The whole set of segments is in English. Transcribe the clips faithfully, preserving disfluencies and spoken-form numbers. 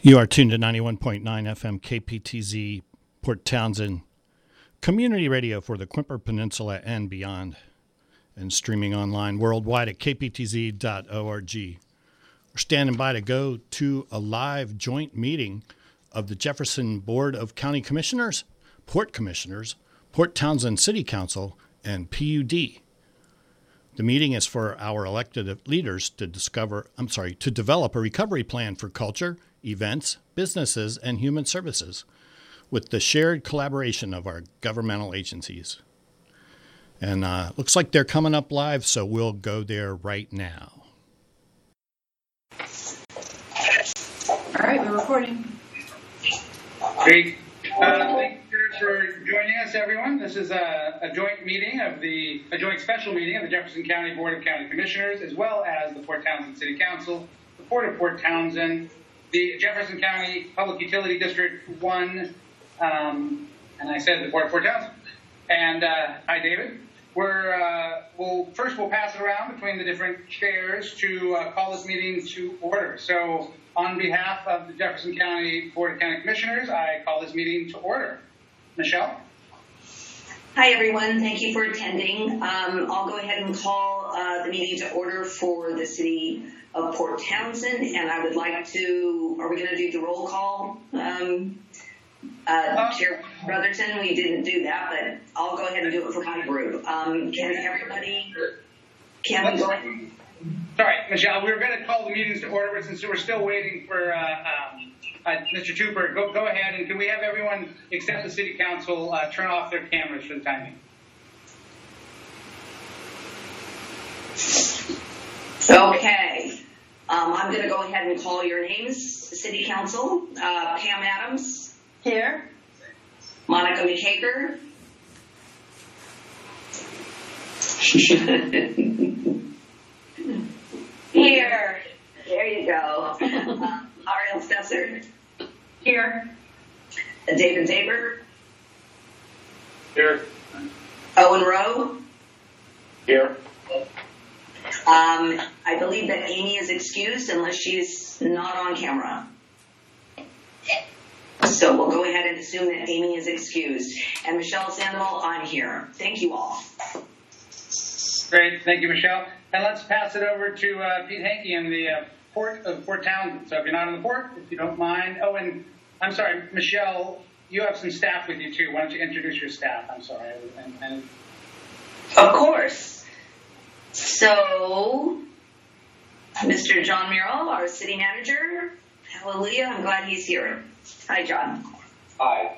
You are tuned to ninety-one point nine F M K P T Z, Port Townsend, community radio for the Quimper Peninsula and beyond, and streaming online worldwide at k p t z dot org. We're standing by to go to a live joint meeting of the Jefferson Board of County Commissioners, Port Commissioners, Port Townsend City Council, and P U D. The meeting is for our elected leaders to discover, I'm sorry, to develop a recovery plan for culture, events, businesses, and human services with the shared collaboration of our governmental agencies. And uh, looks like they're coming up live, so we'll go there right now. All right, we're recording. Great. Uh, thank you for joining us, everyone. This is a, a joint meeting of the, a joint special meeting of the Jefferson County Board of County Commissioners, as well as the Port Townsend City Council, the Port of Port Townsend, the Jefferson County Public Utility District one, um, and I said the Port of Port Townsend. And uh, hi, David. We're uh, we'll first we'll pass it around between the different chairs to uh, call this meeting to order. So, on behalf of the Jefferson County Board of County Commissioners, I call this meeting to order. Michelle. Hi, everyone. Thank you for attending. Um, I'll go ahead and call uh, the meeting to order for the City of Port Townsend, and I would like to. Are we going to do the roll call? Um, Uh, uh, Chair Brotherton, we didn't do that, but I'll go ahead and do it for my group. Um, can everybody, can we go ahead? Sorry, Michelle, we were going to call the meetings to order, but since we're still waiting for uh, um, uh, Mister Tupper, go, go ahead, and can we have everyone except the City Council uh, turn off their cameras for the time being? Okay. Um, I'm going to go ahead and call your names. City Council, uh, Pam Adams. Here. Monica McHager. Here. There you go. Uh, Ariel Stesser. Here. David Zaber. Here. Owen Rowe. Here. Um, I believe that Amy is excused unless she's not on camera. So we'll go ahead and assume that Amy is excused. And Michelle Sandoval, I'm here. Thank you all. Great. Thank you, Michelle. And let's pass it over to uh, Pete Hankey in the uh, Port of Port Townsend. So if you're not in the port, if you don't mind. Oh, and I'm sorry, Michelle, you have some staff with you too. Why don't you introduce your staff? I'm sorry. And, and... Of course. So, Mister John Merrill, our city manager. Hallelujah. I'm glad he's here. Hi, John. Hi.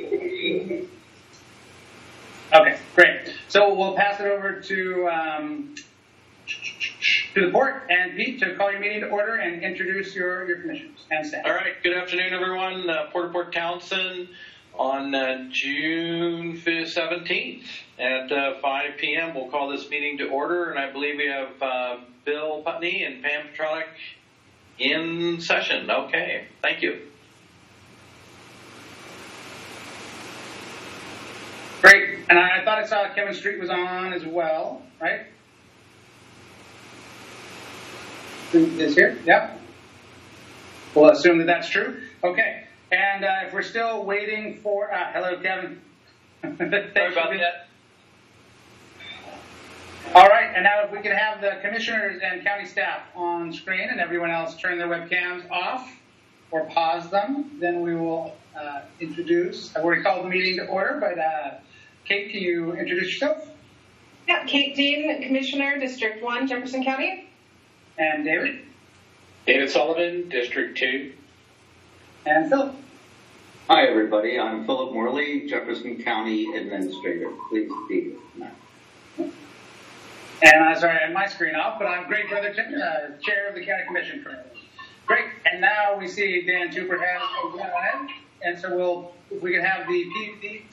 Okay, great. So we'll pass it over to um, to the port and Pete to call your meeting to order and introduce your, your commissioners and staff. All right. Good afternoon, everyone. Uh, Port of Port Townsend on uh, June seventeenth at uh, five p.m. We'll call this meeting to order, and I believe we have uh, Bill Putney and Pam Petronic in session. Okay. Thank you. Great. And I, I thought I saw Kevin Street was on as well, right? Is here? Yep. We'll assume that that's true. Okay. And uh, if we're still waiting for... Uh, hello, Kevin. Sorry about that. All right. And now if we could have the commissioners and county staff on screen and everyone else turn their webcams off or pause them, then we will uh, introduce... I've already called the meeting to order, but... Uh, Kate, can you introduce yourself? Yeah, Kate Dean, Commissioner, District one, Jefferson County. And David? David Sullivan, District two. And Philip? Hi, everybody. I'm Philip Morley, Jefferson County Administrator. Please be now. And I'm sorry, I had my screen off, but I'm Greg Brotherton, uh, Chair of the County Commission currently. Great. And now we see Dan Tupper has a one, and so we'll, if we can have the P D.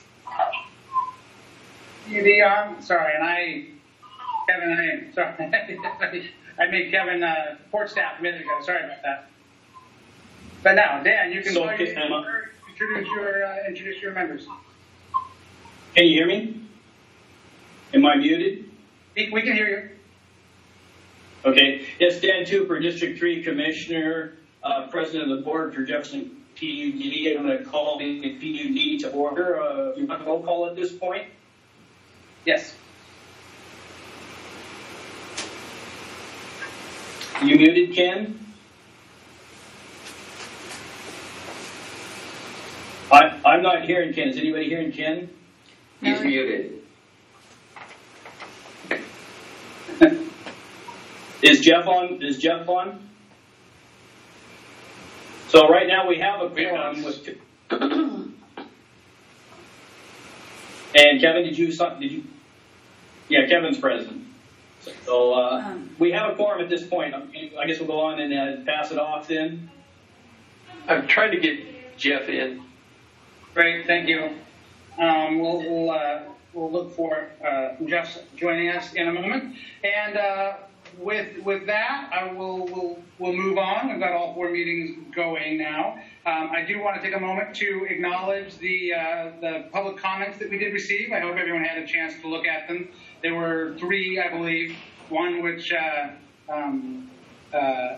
P D on, sorry, and I, Kevin, I am, sorry. I made Kevin uh, port staff a minute ago, sorry about that. But now, Dan, you can so, go okay, introduce your, uh, introduce your members. Can you hear me? Am I muted? We, we can hear you. Okay. Yes, Dan Tupper, District three Commissioner. uh, President of the Board for Jefferson P U D. I'm going to call the P U D to order. Uh, you want a roll call at this point? Yes. You muted, Ken? I, I'm not hearing Ken. Is anybody hearing Ken? He's muted. Is Jeff on? Is Jeff on? So right now we have a quorum with. And Kevin, did you did you? Yeah, Kevin's present. So uh, um, we have a quorum at this point. I guess we'll go on and uh, pass it off then. I'm trying to get Jeff in. Great, thank you. Um, we'll we'll, uh, we'll look for uh, Jeff joining us in a moment, and uh, with with that, I will will we'll move on. We've got all four meetings going now. Um, I do want to take a moment to acknowledge the uh, the public comments that we did receive. I hope everyone had a chance to look at them. There were three, I believe. One which uh, um, uh,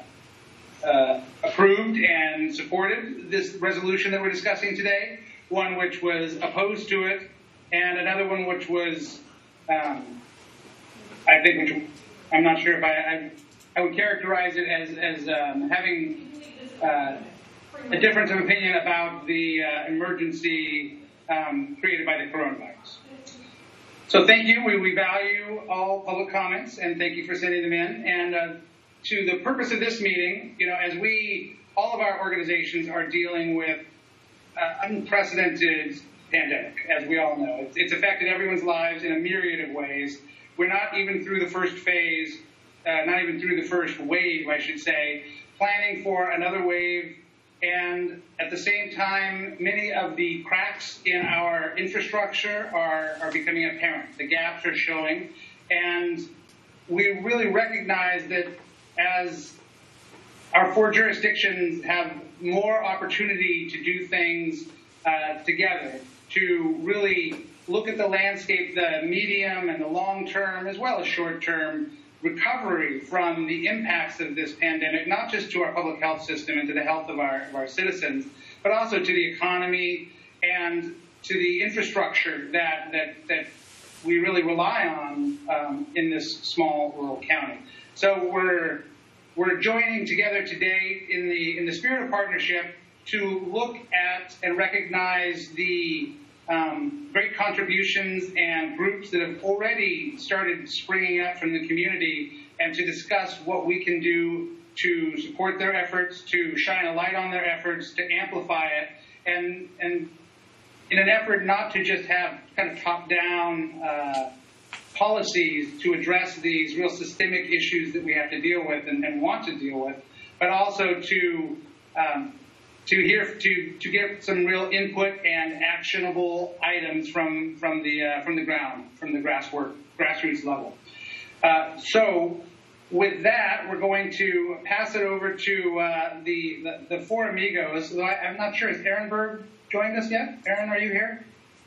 uh, approved and supported this resolution that we're discussing today. One which was opposed to it, and another one which was, um, I think, which I'm not sure if I, I, I would characterize it as, as um, having uh, a difference of opinion about the uh, emergency um, created by the coronavirus. So thank you. We, we value all public comments, and thank you for sending them in. And uh, to the purpose of this meeting, you know, as we, all of our organizations are dealing with Uh, unprecedented pandemic, as we all know. It's, it's affected everyone's lives in a myriad of ways. We're not even through the first phase, uh, not even through the first wave, I should say, planning for another wave. And at the same time, many of the cracks in our infrastructure are, are becoming apparent. The gaps are showing. And we really recognize that as our four jurisdictions have more opportunity to do things uh, together, to really look at the landscape, the medium and the long term, as well as short term recovery from the impacts of this pandemic, not just to our public health system and to the health of our, of our citizens, but also to the economy and to the infrastructure that, that, that we really rely on um, in this small rural county. So we're We're joining together today in the in the spirit of partnership to look at and recognize the um, great contributions and groups that have already started springing up from the community, and to discuss what we can do to support their efforts, to shine a light on their efforts, to amplify it, and and in an effort not to just have kind of top-down uh, policies to address these real systemic issues that we have to deal with and, and want to deal with, but also to um, to hear to to get some real input and actionable items from from the uh, from the ground, from the grasswork grassroots level. Uh, so, with that, we're going to pass it over to uh, the, the the four amigos. So I, I'm not sure, has Aaron Berg joined us yet? Aaron, are you here?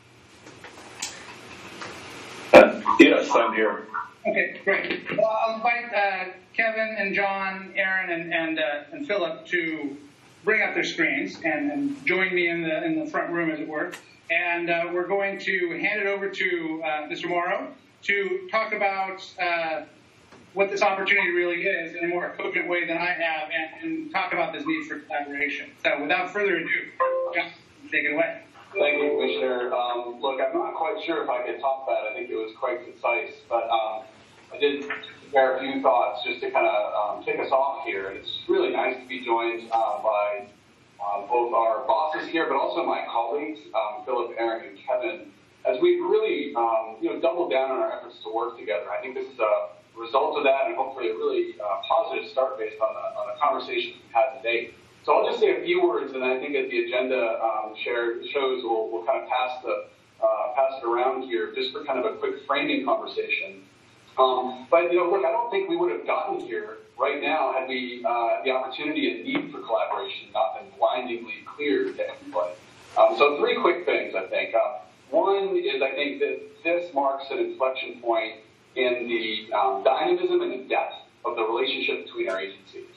Yes, I'm here. Okay, great. Well, I'll invite uh, Kevin and John, Aaron, and and, uh, and Philip to bring up their screens and, and join me in the in the front room, as it were. And uh, we're going to hand it over to uh, Mister Morrow to talk about uh, what this opportunity really is in a more cogent way than I have, and, and talk about this need for collaboration. So, without further ado, John, take it away. Thank you, Commissioner. Um, look, I'm not quite sure if I could top that. I think it was quite concise, but um, I did prepare a few thoughts just to kind of um, kick us off here. And it's really nice to be joined uh, by uh, both our bosses here, but also my colleagues, um, Philip, Aaron, and Kevin, as we've really um, you know, doubled down on our efforts to work together. I think this is a result of that, and hopefully a really uh, positive start based on the, on the conversations we've had to date. So I'll just say a few words, and I think as the agenda um, share, shows, we'll, we'll kind of pass the uh, pass it around here just for kind of a quick framing conversation. Um, but you know, look, I don't think we would have gotten here right now had we uh, the opportunity and need for collaboration not been blindingly clear to everybody. Um, so three quick things, I think. Uh, one is I think that this marks an inflection point in the um, dynamism and the depth of the relationship between our agencies.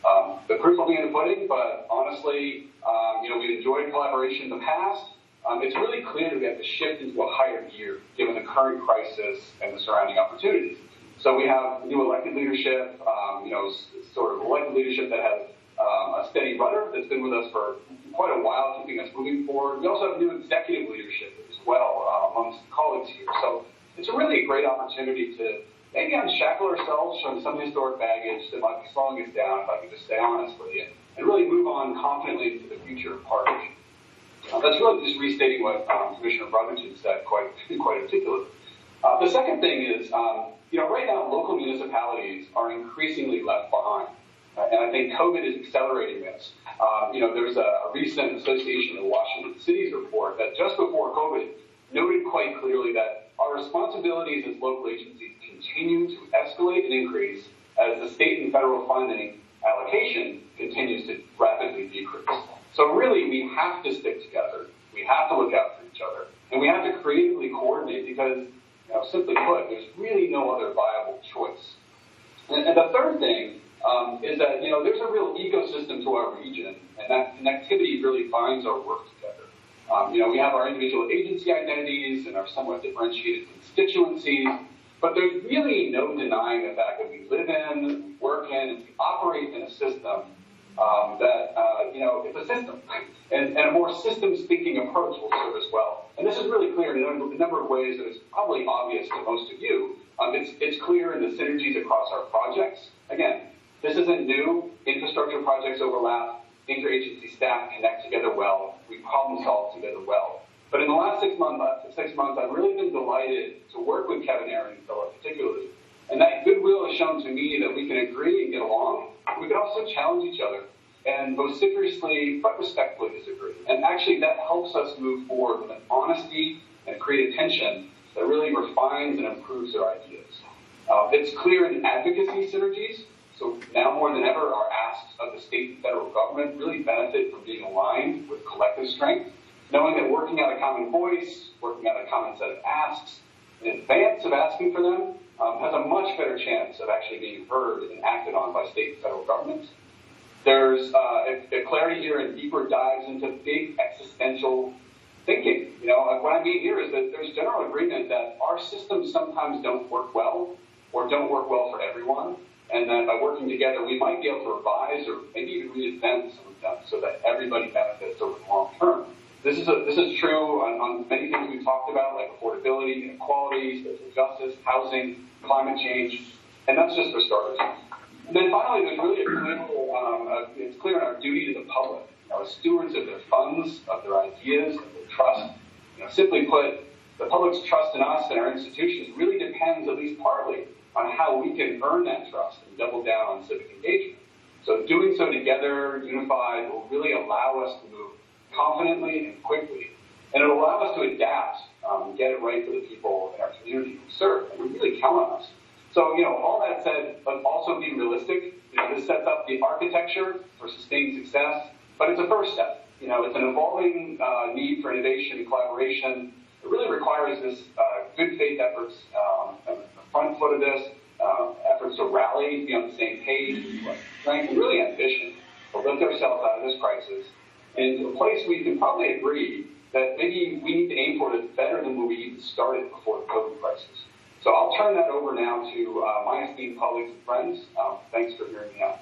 Um, the proof will be in the pudding, but honestly, um, you know, we've enjoyed collaboration in the past. Um, it's really clear that we have to shift into a higher gear given the current crisis and the surrounding opportunities. So we have new elected leadership, um, you know, sort of elected leadership that has um, a steady rudder that's been with us for quite a while, keeping us moving forward. We also have new executive leadership as well uh, amongst colleagues here. So it's really a great opportunity to maybe unshackle ourselves from some historic baggage that might be slowing us down, if I can just stay honest with you, and really move on confidently into the future of Park. Uh, that's really just restating what um, Commissioner Brotherton said quite quite articulately. Uh, the second thing is, um, you know, right now local municipalities are increasingly left behind, uh, and I think COVID is accelerating this. Um, you know, there's a, a recent Association of Washington Cities report that just before COVID noted quite clearly that our responsibilities as local agencies continue to escalate and increase as the state and federal funding allocation continues to rapidly decrease. So really, we have to stick together. We have to look out for each other. And we have to creatively coordinate because, you know, simply put, there's really no other viable choice. And, and the third thing um, is that, you know, there's a real ecosystem to our region, and that connectivity really binds our work together. Um, you know, we have our individual agency identities and our somewhat differentiated constituencies, but there's really no denying the fact that we live in, we work in, and we operate in a system um, that, uh, you know, it's a system. And, and a more systems thinking approach will serve us well. And this is really clear in a number of ways that is probably obvious to most of you. Um, it's, it's clear in the synergies across our projects. Again, this isn't new. Infrastructure projects overlap. Interagency staff connect together well. We problem solve together well. But in the last six months, uh, six months, I've really been delighted to work with Kevin, Aaron, and Philip particularly. And that goodwill has shown to me that we can agree and get along. We can also challenge each other and vociferously but respectfully disagree. And actually that helps us move forward with an honesty and create a tension that really refines and improves our ideas. Uh, it's clear in advocacy synergies. So now more than ever, our asks of the state and federal government really benefit from being aligned with collective strength, knowing that working out a common voice, working out a common set of asks in advance of asking for them um, has a much better chance of actually being heard and acted on by state and federal governments. There's uh, a, a clarity here and deeper dives into big existential thinking. You know, what I mean here is that there's general agreement that our systems sometimes don't work well or don't work well for everyone, and that by working together, we might be able to revise or maybe even reinvent some of them so that everybody benefits over the long term. This is a, this is true on, on many things we've talked about, like affordability, inequality, social justice, housing, climate change, and that's just for starters. And then finally, there's really a clear, um, a, it's clear in our duty to the public, you know, as stewards of their funds, of their ideas, of their trust. You know, simply put, the public's trust in us and our institutions really depends, at least partly, on how we can earn that trust and double down on civic engagement. So doing so together, unified, will really allow us to move confidently and quickly, and it'll allow us to adapt um, and get it right for the people in our community we serve, and we really count on us. So, you know, all that said, but also be realistic. You know, this sets up the architecture for sustained success, but it's a first step. You know, it's an evolving uh, need for innovation and collaboration. It really requires this uh, good faith efforts um, on the front foot of this, uh, efforts to rally, be on the same page, strength, and really ambition to lift ourselves out of this crisis and to a place we can probably agree that maybe we need to aim for it better than when we even started before the COVID crisis. So I'll turn that over now to uh, my esteemed colleagues and friends. Um, thanks for hearing me out.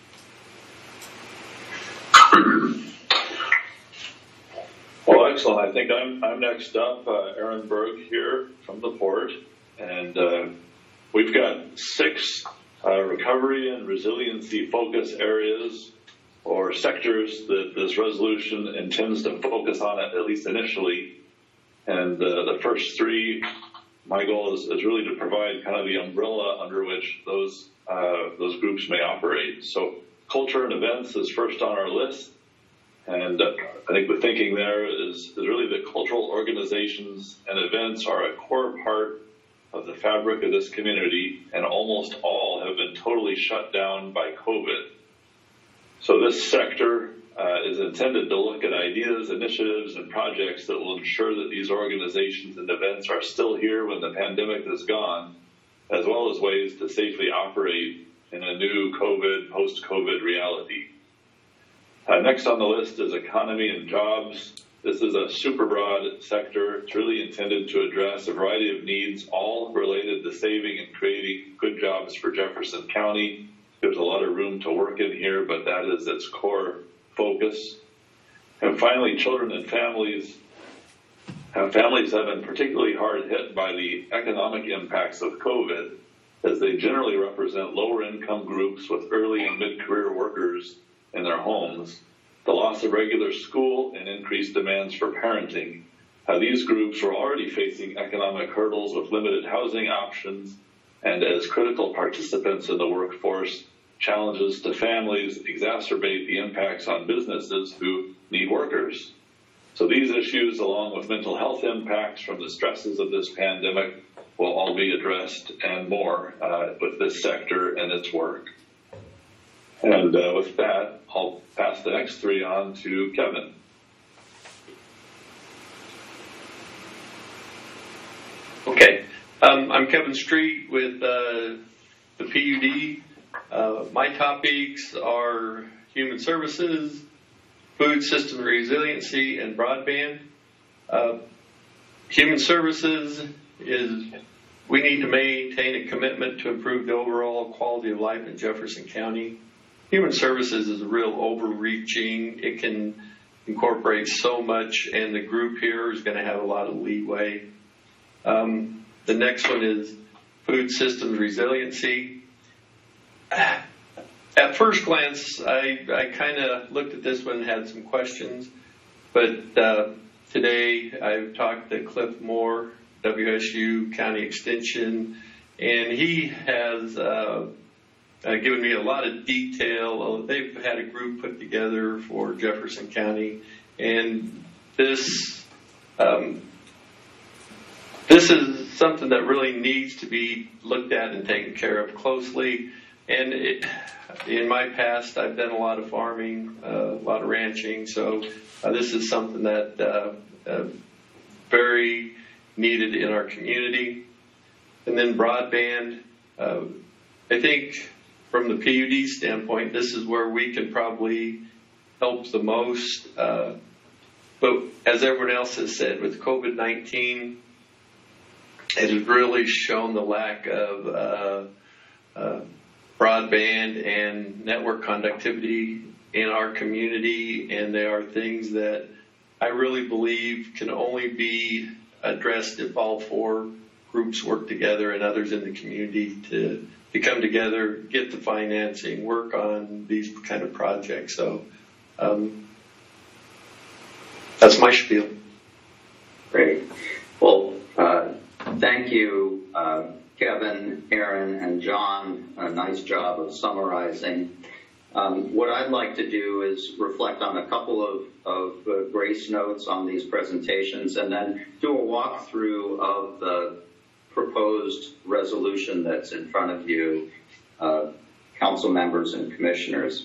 Well, excellent. I think I'm, I'm next up, uh, Aaron Berg here from the port. And uh, we've got six uh, recovery and resiliency focus areas or sectors that this resolution intends to focus on, at least initially. And uh, the first three, my goal is, is really to provide kind of the umbrella under which those uh, those groups may operate. So culture and events is first on our list. And uh, I think the thinking there is, is really that cultural organizations and events are a core part of the fabric of this community, and almost all have been totally shut down by COVID. So this sector uh, is intended to look at ideas, initiatives, and projects that will ensure that these organizations and events are still here when the pandemic is gone, as well as ways to safely operate in a new COVID, post-COVID reality. Uh, next on the list is economy and jobs. This is a super broad sector. It's really intended to address a variety of needs, all related to saving and creating good jobs for Jefferson County. There's a lot of room to work in here, but that is its core focus. And finally, children and families. Uh, families have been particularly hard hit by the economic impacts of COVID, as they generally represent lower income groups with early and mid-career workers in their homes, the loss of regular school, and increased demands for parenting. Uh, these groups were already facing economic hurdles with limited housing options, and as critical participants in the workforce, challenges to families exacerbate the impacts on businesses who need workers. So these issues, along with mental health impacts from the stresses of this pandemic, will all be addressed and more uh, with this sector and its work. And uh, with that, I'll pass the next three on to Kevin. Okay, um, I'm Kevin Street with uh, the P U D. Uh, my topics are human services, food system resiliency, and broadband. Uh, human services is we need to maintain a commitment to improve the overall quality of life in Jefferson County. Human services is real overreaching. It can incorporate so much, and the group here is going to have a lot of leeway. Um, the next one is food systems resiliency. At first glance, I, I kind of looked at this one and had some questions, but uh, today I've talked to Cliff Moore, W S U County Extension, and he has uh, uh, given me a lot of detail. They've had a group put together for Jefferson County, and this um, this is something that really needs to be looked at and taken care of closely. And it, in my past, I've done a lot of farming, uh, a lot of ranching, so uh, this is something that uh, uh, very needed in our community. And then broadband, uh, I think from the P U D standpoint, this is where we can probably help the most. Uh, but as everyone else has said, with COVID nineteen, it has really shown the lack of uh, uh, broadband and network conductivity in our community, and they are things that I really believe can only be addressed if all four groups work together and others in the community to, to come together, get the financing, work on these kind of projects. So um, that's my spiel. Great. Well, uh, thank you, uh, Kevin, Aaron, and John. A nice job of summarizing. Um, what I'd like to do is reflect on a couple of, of uh, grace notes on these presentations and then do a walkthrough of the proposed resolution that's in front of you, uh, council members and commissioners.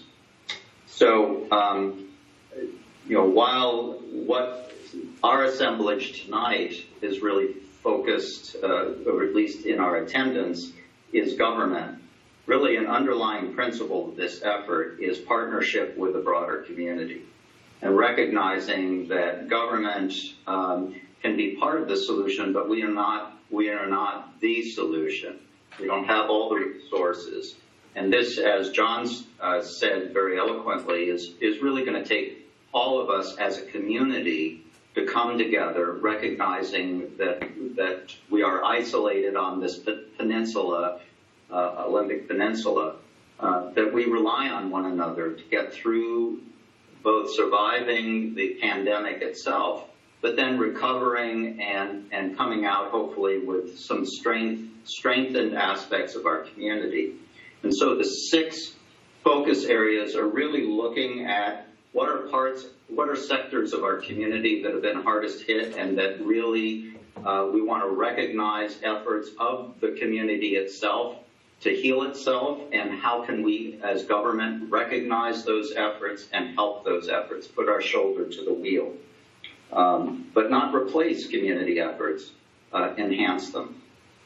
So, um, you know, while what our assemblage tonight is really focused, uh, or at least in our attendance, is government. Really, an underlying principle of this effort is partnership with the broader community and recognizing that government um, can be part of the solution, but we are not we are not the solution. We don't have all the resources. And this, as John uh, said very eloquently, is, is really going to take all of us as a community to come together, recognizing that that we are isolated on this peninsula, uh, Olympic Peninsula, uh, that we rely on one another to get through both surviving the pandemic itself, but then recovering and, and coming out hopefully with some strength, strengthened aspects of our community. And so the six focus areas are really looking at what are parts, what are sectors of our community that have been hardest hit and that really uh, we want to recognize efforts of the community itself to heal itself, and how can we as government recognize those efforts and help those efforts, put our shoulder to the wheel, um, but not replace community efforts, uh, enhance them.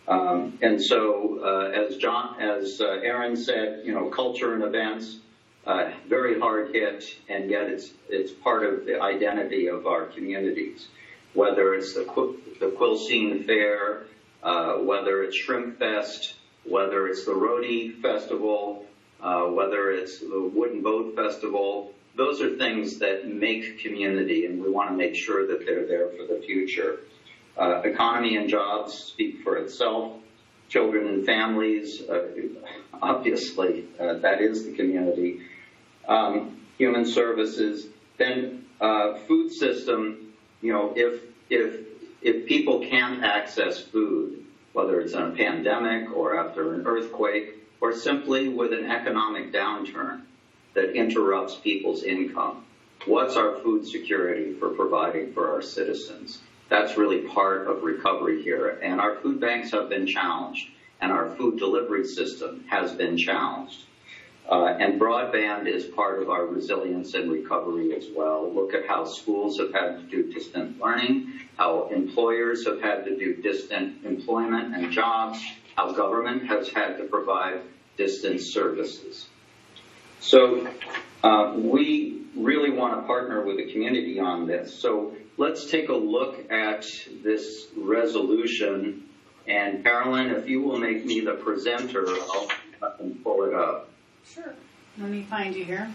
Um, and so, uh, as John, as uh, Aaron said, you know, culture and events, uh, very hard hit, and yet it's it's part of the identity of our communities. Whether it's the the Quilcene Fair, uh, whether it's Shrimp Fest, whether it's the Rhodey Festival, uh, whether it's the Wooden Boat Festival, those are things that make community, and we want to make sure that they're there for the future. Uh, economy and jobs speak for itself. Children and families, uh, obviously, uh, that is the community. Um, human services, then uh, food system. You know, if if if people can't access food, whether it's in a pandemic or after an earthquake, or simply with an economic downturn that interrupts people's income, what's our food security for providing for our citizens? That's really part of recovery here. And our food banks have been challenged, and our food delivery system has been challenged. Uh, and broadband is part of our resilience and recovery as well. Look at how schools have had to do distant learning, how employers have had to do distant employment and jobs, how government has had to provide distant services. So uh, we really want to partner with the community on this. So let's take a look at this resolution. And Carolyn, if you will make me the presenter, I'll I can pull it up. Sure. Let me find you here.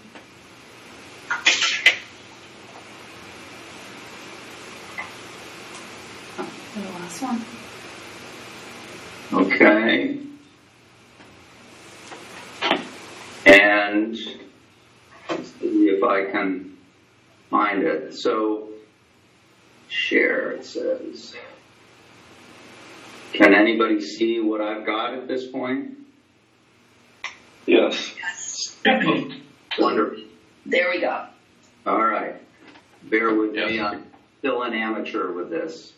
Oh, the last one. Okay. And let's see if I can find it. So, share, it says. Can anybody see what I've got at this point? Yes. Wonderful. There we go. All right. Bear with Yes. me. I'm still an amateur with this.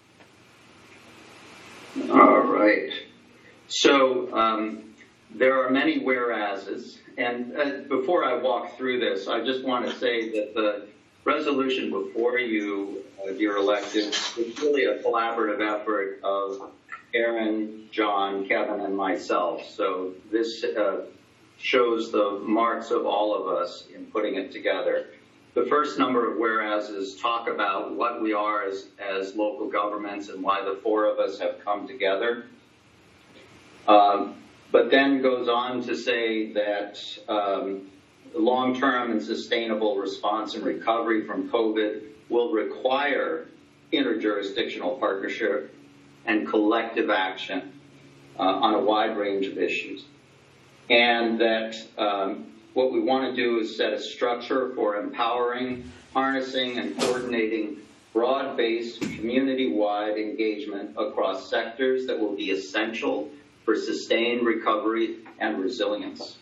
All right. So um, there are many whereases. And uh, before I walk through this, I just want to say that the resolution before you, uh, dear elected, is really a collaborative effort of Aaron, John, Kevin, and myself. So this uh, shows the marks of all of us in putting it together. The first number of whereases talk about what we are as, as local governments and why the four of us have come together. Um, but then goes on to say that um, the long-term and sustainable response and recovery from COVID will require interjurisdictional partnership and collective action uh, on a wide range of issues. And that um, what we want to do is set a structure for empowering, harnessing, and coordinating broad-based, community-wide engagement across sectors that will be essential for sustained recovery and resilience.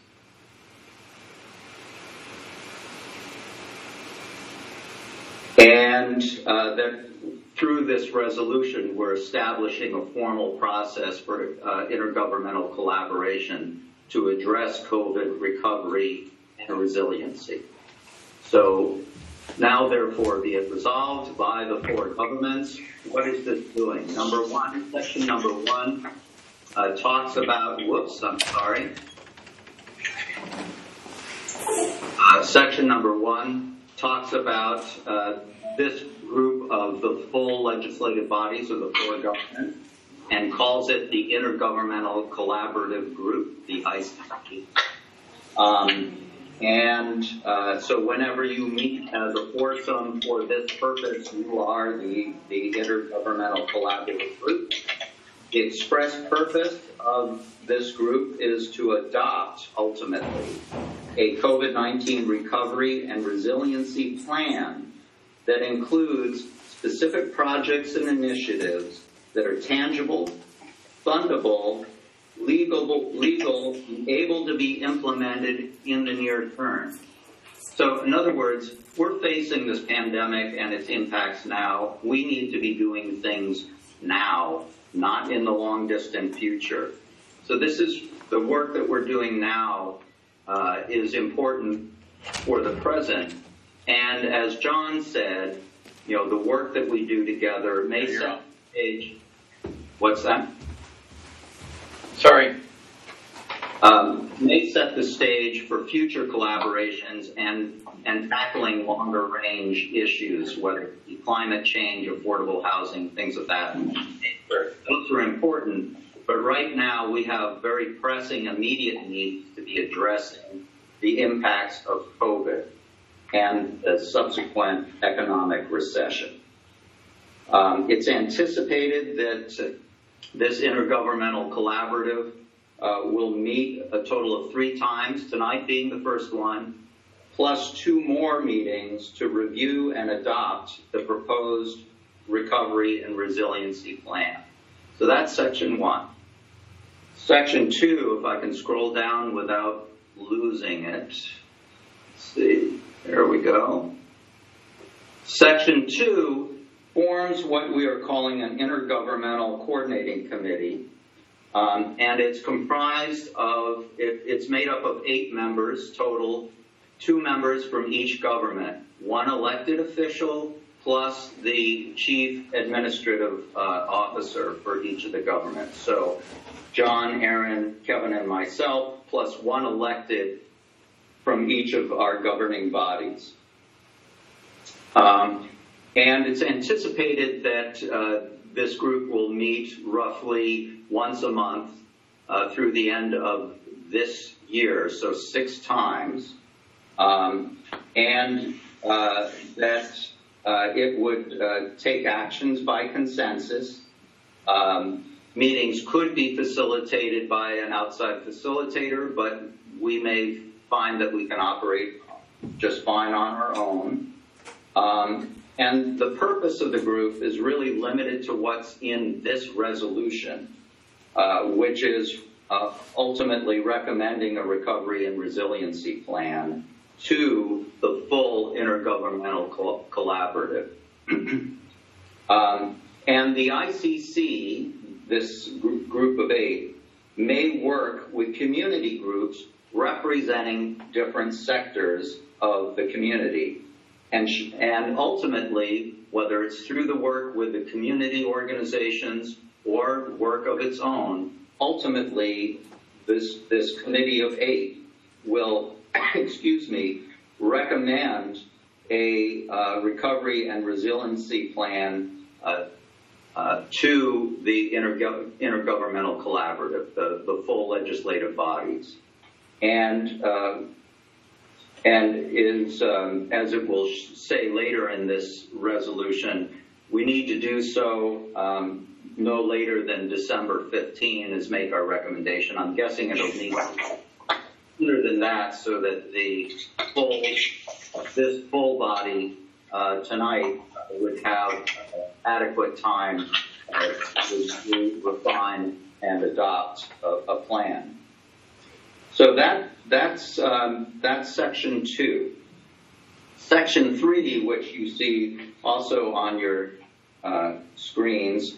And uh, that through this resolution, we're establishing a formal process for uh, intergovernmental collaboration to address COVID recovery and resiliency. So now, therefore, be it resolved by the four governments. What is this doing? Number one, section number one uh, talks about, whoops, I'm sorry. Uh, section number one talks about uh, this group of the full legislative bodies of the four governments and calls it the Intergovernmental Collaborative Group, the I C G. Um, and uh, so whenever you meet as a foursome for this purpose, you are the, the Intergovernmental Collaborative Group. The express purpose of this group is to adopt, ultimately, a COVID nineteen recovery and resiliency plan that includes specific projects and initiatives that are tangible, fundable, legal, legal, able to be implemented in the near term. So, in other words, we're facing this pandemic and its impacts now. We need to be doing things now, not in the long distant future. So this is the work that we're doing now uh, is important for the present. And as John said, you know, the work that we do together may set the stage. What's that? Sorry. Um, may set the stage for future collaborations and, and tackling longer range issues, whether it be climate change, affordable housing, things of that nature. Those are important, but right now we have very pressing immediate needs to be addressing the impacts of COVID and the subsequent economic recession. Um, it's anticipated that this intergovernmental collaborative uh, will meet a total of three times, tonight being the first one, plus two more meetings to review and adopt the proposed recovery and resiliency plan. So that's section one. Section two, if I can scroll down without losing it. Let's see, there we go. Section two forms what we are calling an intergovernmental coordinating committee. Um, and it's comprised of, it, it's made up of eight members total, two members from each government, one elected official plus the chief administrative uh, officer for each of the governments. So John, Aaron, Kevin, and myself, plus one elected from each of our governing bodies. Um, and it's anticipated that uh, this group will meet roughly once a month uh, through the end of this year, so six times, um, and uh, that uh, it would uh, take actions by consensus. Um, meetings could be facilitated by an outside facilitator, but we may find that we can operate just fine on our own. Um, And the purpose of the group is really limited to what's in this resolution, uh, which is uh, ultimately recommending a recovery and resiliency plan to the full intergovernmental co- collaborative. um, and the I C C, this group, group of eight, may work with community groups representing different sectors of the community. And, and ultimately, whether it's through the work with the community organizations or work of its own, ultimately, this, this committee of eight will, excuse me, recommend a uh, recovery and resiliency plan uh, uh, to the intergo- intergovernmental collaborative, the, the full legislative bodies. And uh, And is, um, as it will say later in this resolution, we need to do so um, no later than December fifteenth is make our recommendation. I'm guessing it'll need sooner than that so that the full, this full body uh, tonight would have uh, adequate time uh, to refine and adopt a, a plan. So that that's um, that's section two. Section three, which you see also on your uh, screens,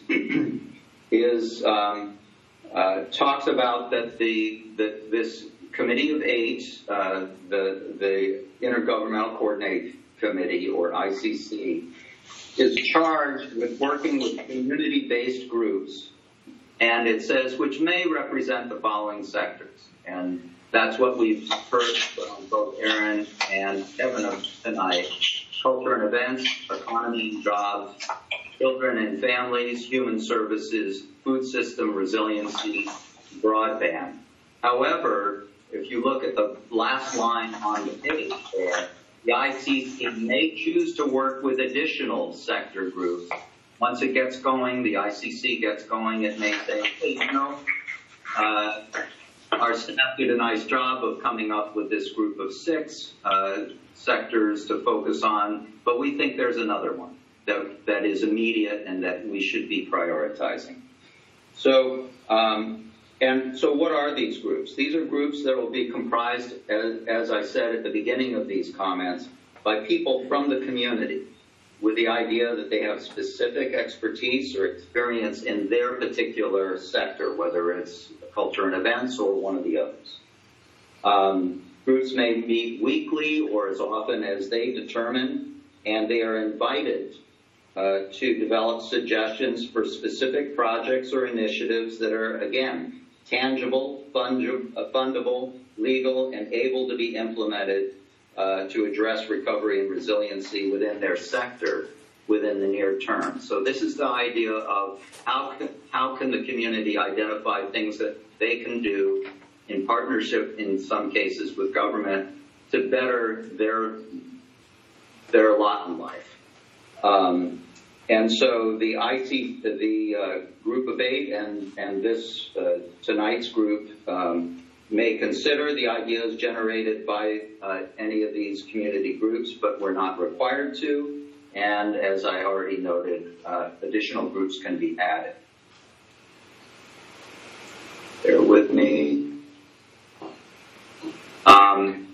is um, uh, talks about that the that this committee of eight, uh, the the Intergovernmental Coordinating Committee, or I C C, is charged with working with community-based groups, and it says which may represent the following sectors. And that's what we've heard from both Aaron and Kevin tonight. Culture and events, economy and jobs, children and families, human services, food system resiliency, broadband. However, if you look at the last line on the page there, the I C C may choose to work with additional sector groups. Once it gets going, the I C C gets going, it may say, hey, you know, uh, our staff did a nice job of coming up with this group of six uh, sectors to focus on, but we think there's another one that, that is immediate and that we should be prioritizing. So, um, and so what are these groups? These are groups that will be comprised, as, as I said at the beginning of these comments, by people from the community, with the idea that they have specific expertise or experience in their particular sector, whether it's culture and events or one of the others. Um, groups may meet weekly or as often as they determine, and they are invited uh, to develop suggestions for specific projects or initiatives that are, again, tangible, fungi- uh, fundable, legal, and able to be implemented uh, to address recovery and resiliency within their sector within the near term. So this is the idea of how can, how can the community identify things that they can do in partnership, in some cases, with government to better their their lot in life. Um, and so the I C, the uh, group of eight, and and this uh, tonight's group um, may consider the ideas generated by uh, any of these community groups, but we're not required to. And as I already noted, uh, additional groups can be added. Bear with me. Um,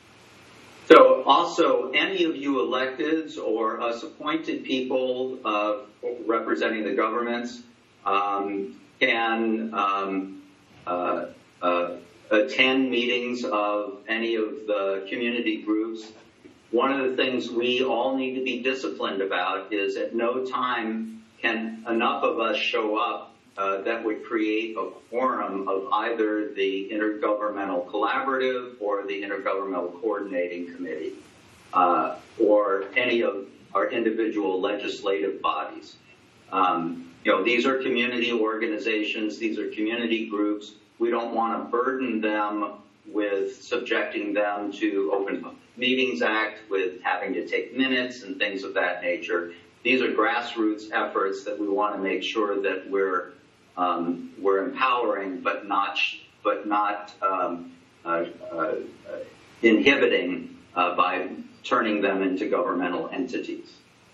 so also, any of you electeds or us appointed people uh, representing the governments um, can um, uh, uh, attend meetings of any of the community groups. One of the things we all need to be disciplined about is at no time can enough of us show up uh, that would create a quorum of either the Intergovernmental Collaborative or the Intergovernmental Coordinating Committee uh, or any of our individual legislative bodies. Um, you know, these are community organizations, these are community groups. We don't want to burden them with subjecting them to Open Meetings Act, with having to take minutes and things of that nature. These are grassroots efforts that we want to make sure that we're um, we're empowering, but not but not um, uh, uh, inhibiting uh, by turning them into governmental entities.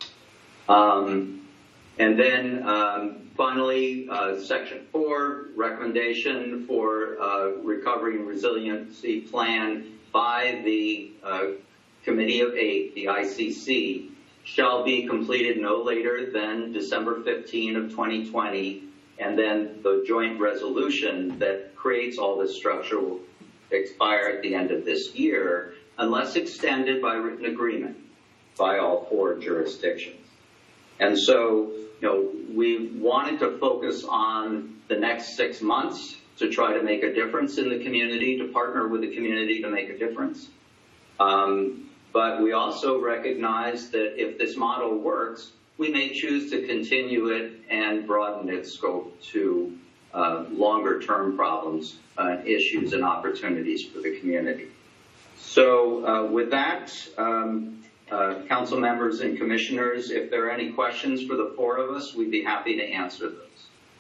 Um, and then um, finally, uh, Section four, recommendation for uh, Recovery and Resiliency Plan by the uh, Committee of Eight, the I C C, shall be completed no later than December fifteenth of twenty twenty, and then the joint resolution that creates all this structure will expire at the end of this year, unless extended by written agreement by all four jurisdictions. And so, you know, we wanted to focus on the next six months to try to make a difference in the community, to partner with the community to make a difference. Um, but we also recognize that if this model works, we may choose to continue it and broaden its scope to uh, longer term problems, uh, issues, and opportunities for the community. So uh, with that, um, uh, council members and commissioners, if there are any questions for the four of us, we'd be happy to answer those.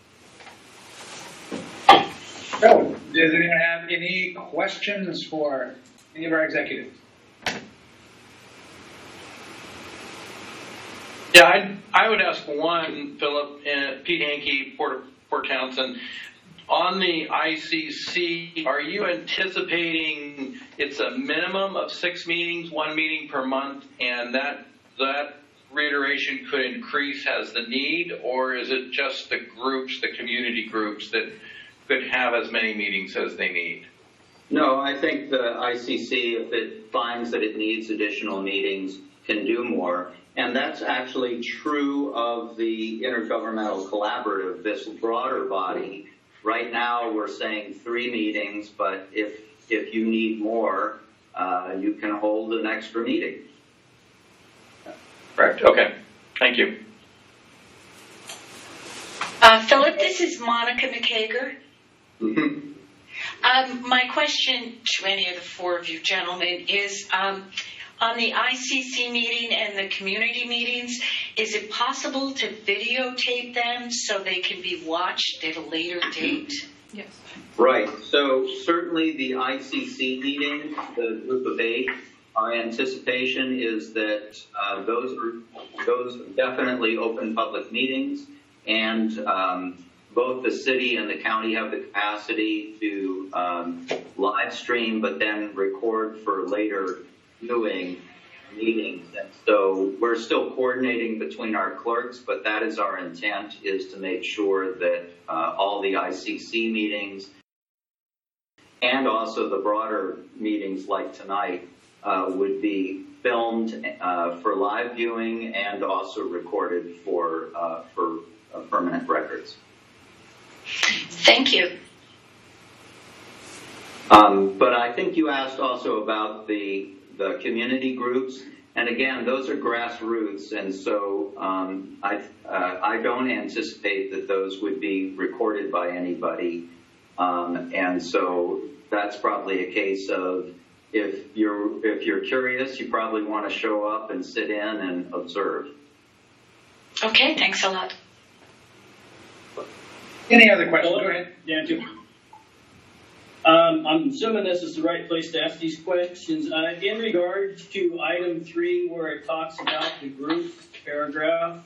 So, does anyone have any questions for any of our executives? Yeah, I I would ask one, Philip, and Pete Hankey, Port, Port Townsend. On the I C C, are you anticipating it's a minimum of six meetings, one meeting per month, and that that reiteration could increase as the need, or is it just the groups, the community groups, that could have as many meetings as they need? No, I think the I C C, if it finds that it needs additional meetings, can do more. And that's actually true of the Intergovernmental Collaborative, this broader body. Right now, we're saying three meetings, but if if you need more, uh, you can hold an extra meeting. Correct. Okay. Thank you. Uh, Philip, this is Monica McCager. Mm-hmm. Um, my question to any of the four of you gentlemen is, um, on the I C C meeting and the community meetings, is it possible to videotape them so they can be watched at a later date? Yes. Right. So certainly the I C C meeting, the group of eight, our anticipation is that uh, those are those definitely open public meetings, and um, both the city and the county have the capacity to um, live stream, but then record for later viewing meetings. And so we're still coordinating between our clerks, but that is our intent, is to make sure that uh, all the I C C meetings and also the broader meetings like tonight uh, would be filmed uh, for live viewing and also recorded for uh, for uh, permanent records. Thank you. Um, but I think you asked also about the the community groups, and again, those are grassroots, and so um, I uh, I don't anticipate that those would be recorded by anybody, um, and so that's probably a case of if you're if you're curious, you probably want to show up and sit in and observe. Okay, thanks a lot. Any other questions? Go ahead. Dan, too. Um, I'm assuming this is the right place to ask these questions. Uh, in regards to item three, where it talks about the group paragraph,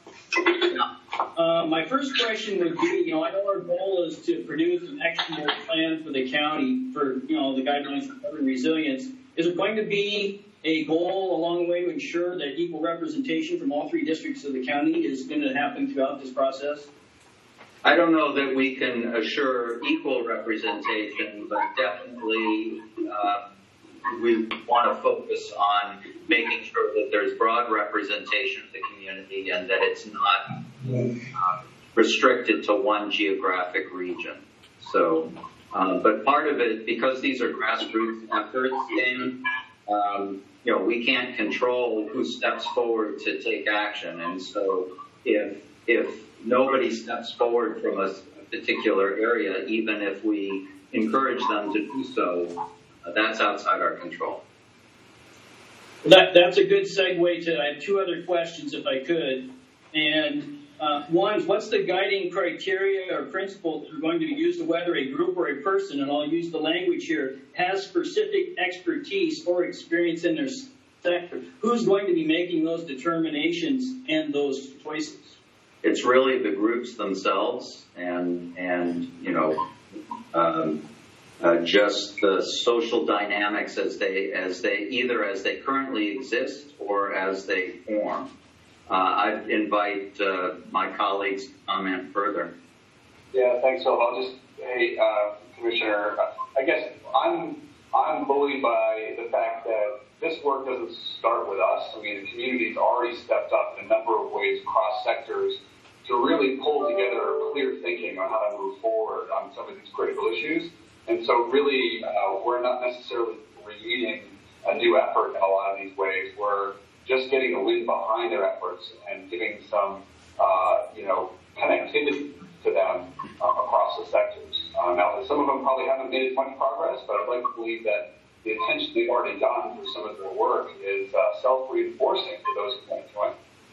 uh, my first question would be, you know, I know our goal is to produce an actionable plan for the county for, you know, the guidelines for recovery resilience. Is it going to be a goal along the way to ensure that equal representation from all three districts of the county is going to happen throughout this process? I don't know that we can assure equal representation, but definitely uh, we want to focus on making sure that there's broad representation of the community and that it's not uh, restricted to one geographic region. So, uh, but part of it, because these are grassroots efforts, Dan, um, you know, we can't control who steps forward to take action, and so if if nobody steps forward from a particular area, even if we encourage them to do so, uh, that's outside our control. That, that's a good segue to, I have two other questions if I could. And uh, one is, what's the guiding criteria or principles that are going to be used to whether a group or a person, and I'll use the language here, has specific expertise or experience in their sector? Who's going to be making those determinations and those choices? It's really the groups themselves, and and you know, um, uh, just the social dynamics as they as they either as they currently exist or as they form. Uh, I invite uh, my colleagues to comment further. Yeah, thanks, Phil. I'll just, hey, uh, Commissioner, I guess I'm I'm buoyed by the fact that this work doesn't start with us. I mean, the community's already stepped up in a number of ways across sectors to really pull together clear thinking on how to move forward on some of these critical issues. And so really, uh, we're not necessarily creating a new effort in a lot of these ways. We're just getting the wind behind their efforts and giving some, uh, you know, connectivity to them uh, across the sectors. Uh, now, some of them probably haven't made as much progress, but I'd like to believe that the attention they've already done through some of their work is uh, self-reinforcing for those who want to join.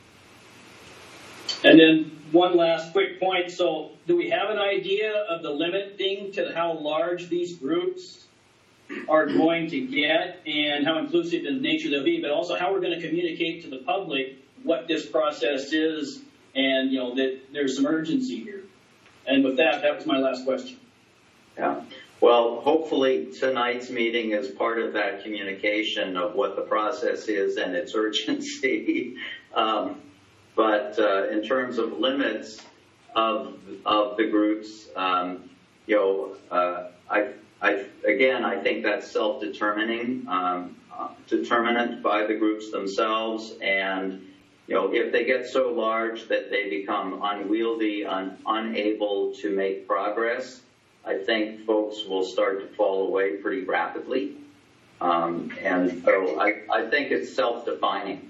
And then one last quick point. So do we have an idea of the limiting to how large these groups are going to get and how inclusive in nature they'll be, but also how we're going to communicate to the public what this process is and, you know, that there's some urgency here? And with that, that was my last question. Yeah. Well, hopefully tonight's meeting is part of that communication of what the process is and its urgency. um, But uh, in terms of limits of of the groups, um, you know, uh, I, I again, I think that's self-determining, um, uh, determinant by the groups themselves, and you know, if they get so large that they become unwieldy, un, unable to make progress, I think folks will start to fall away pretty rapidly, um, and so I, I think it's self-defining.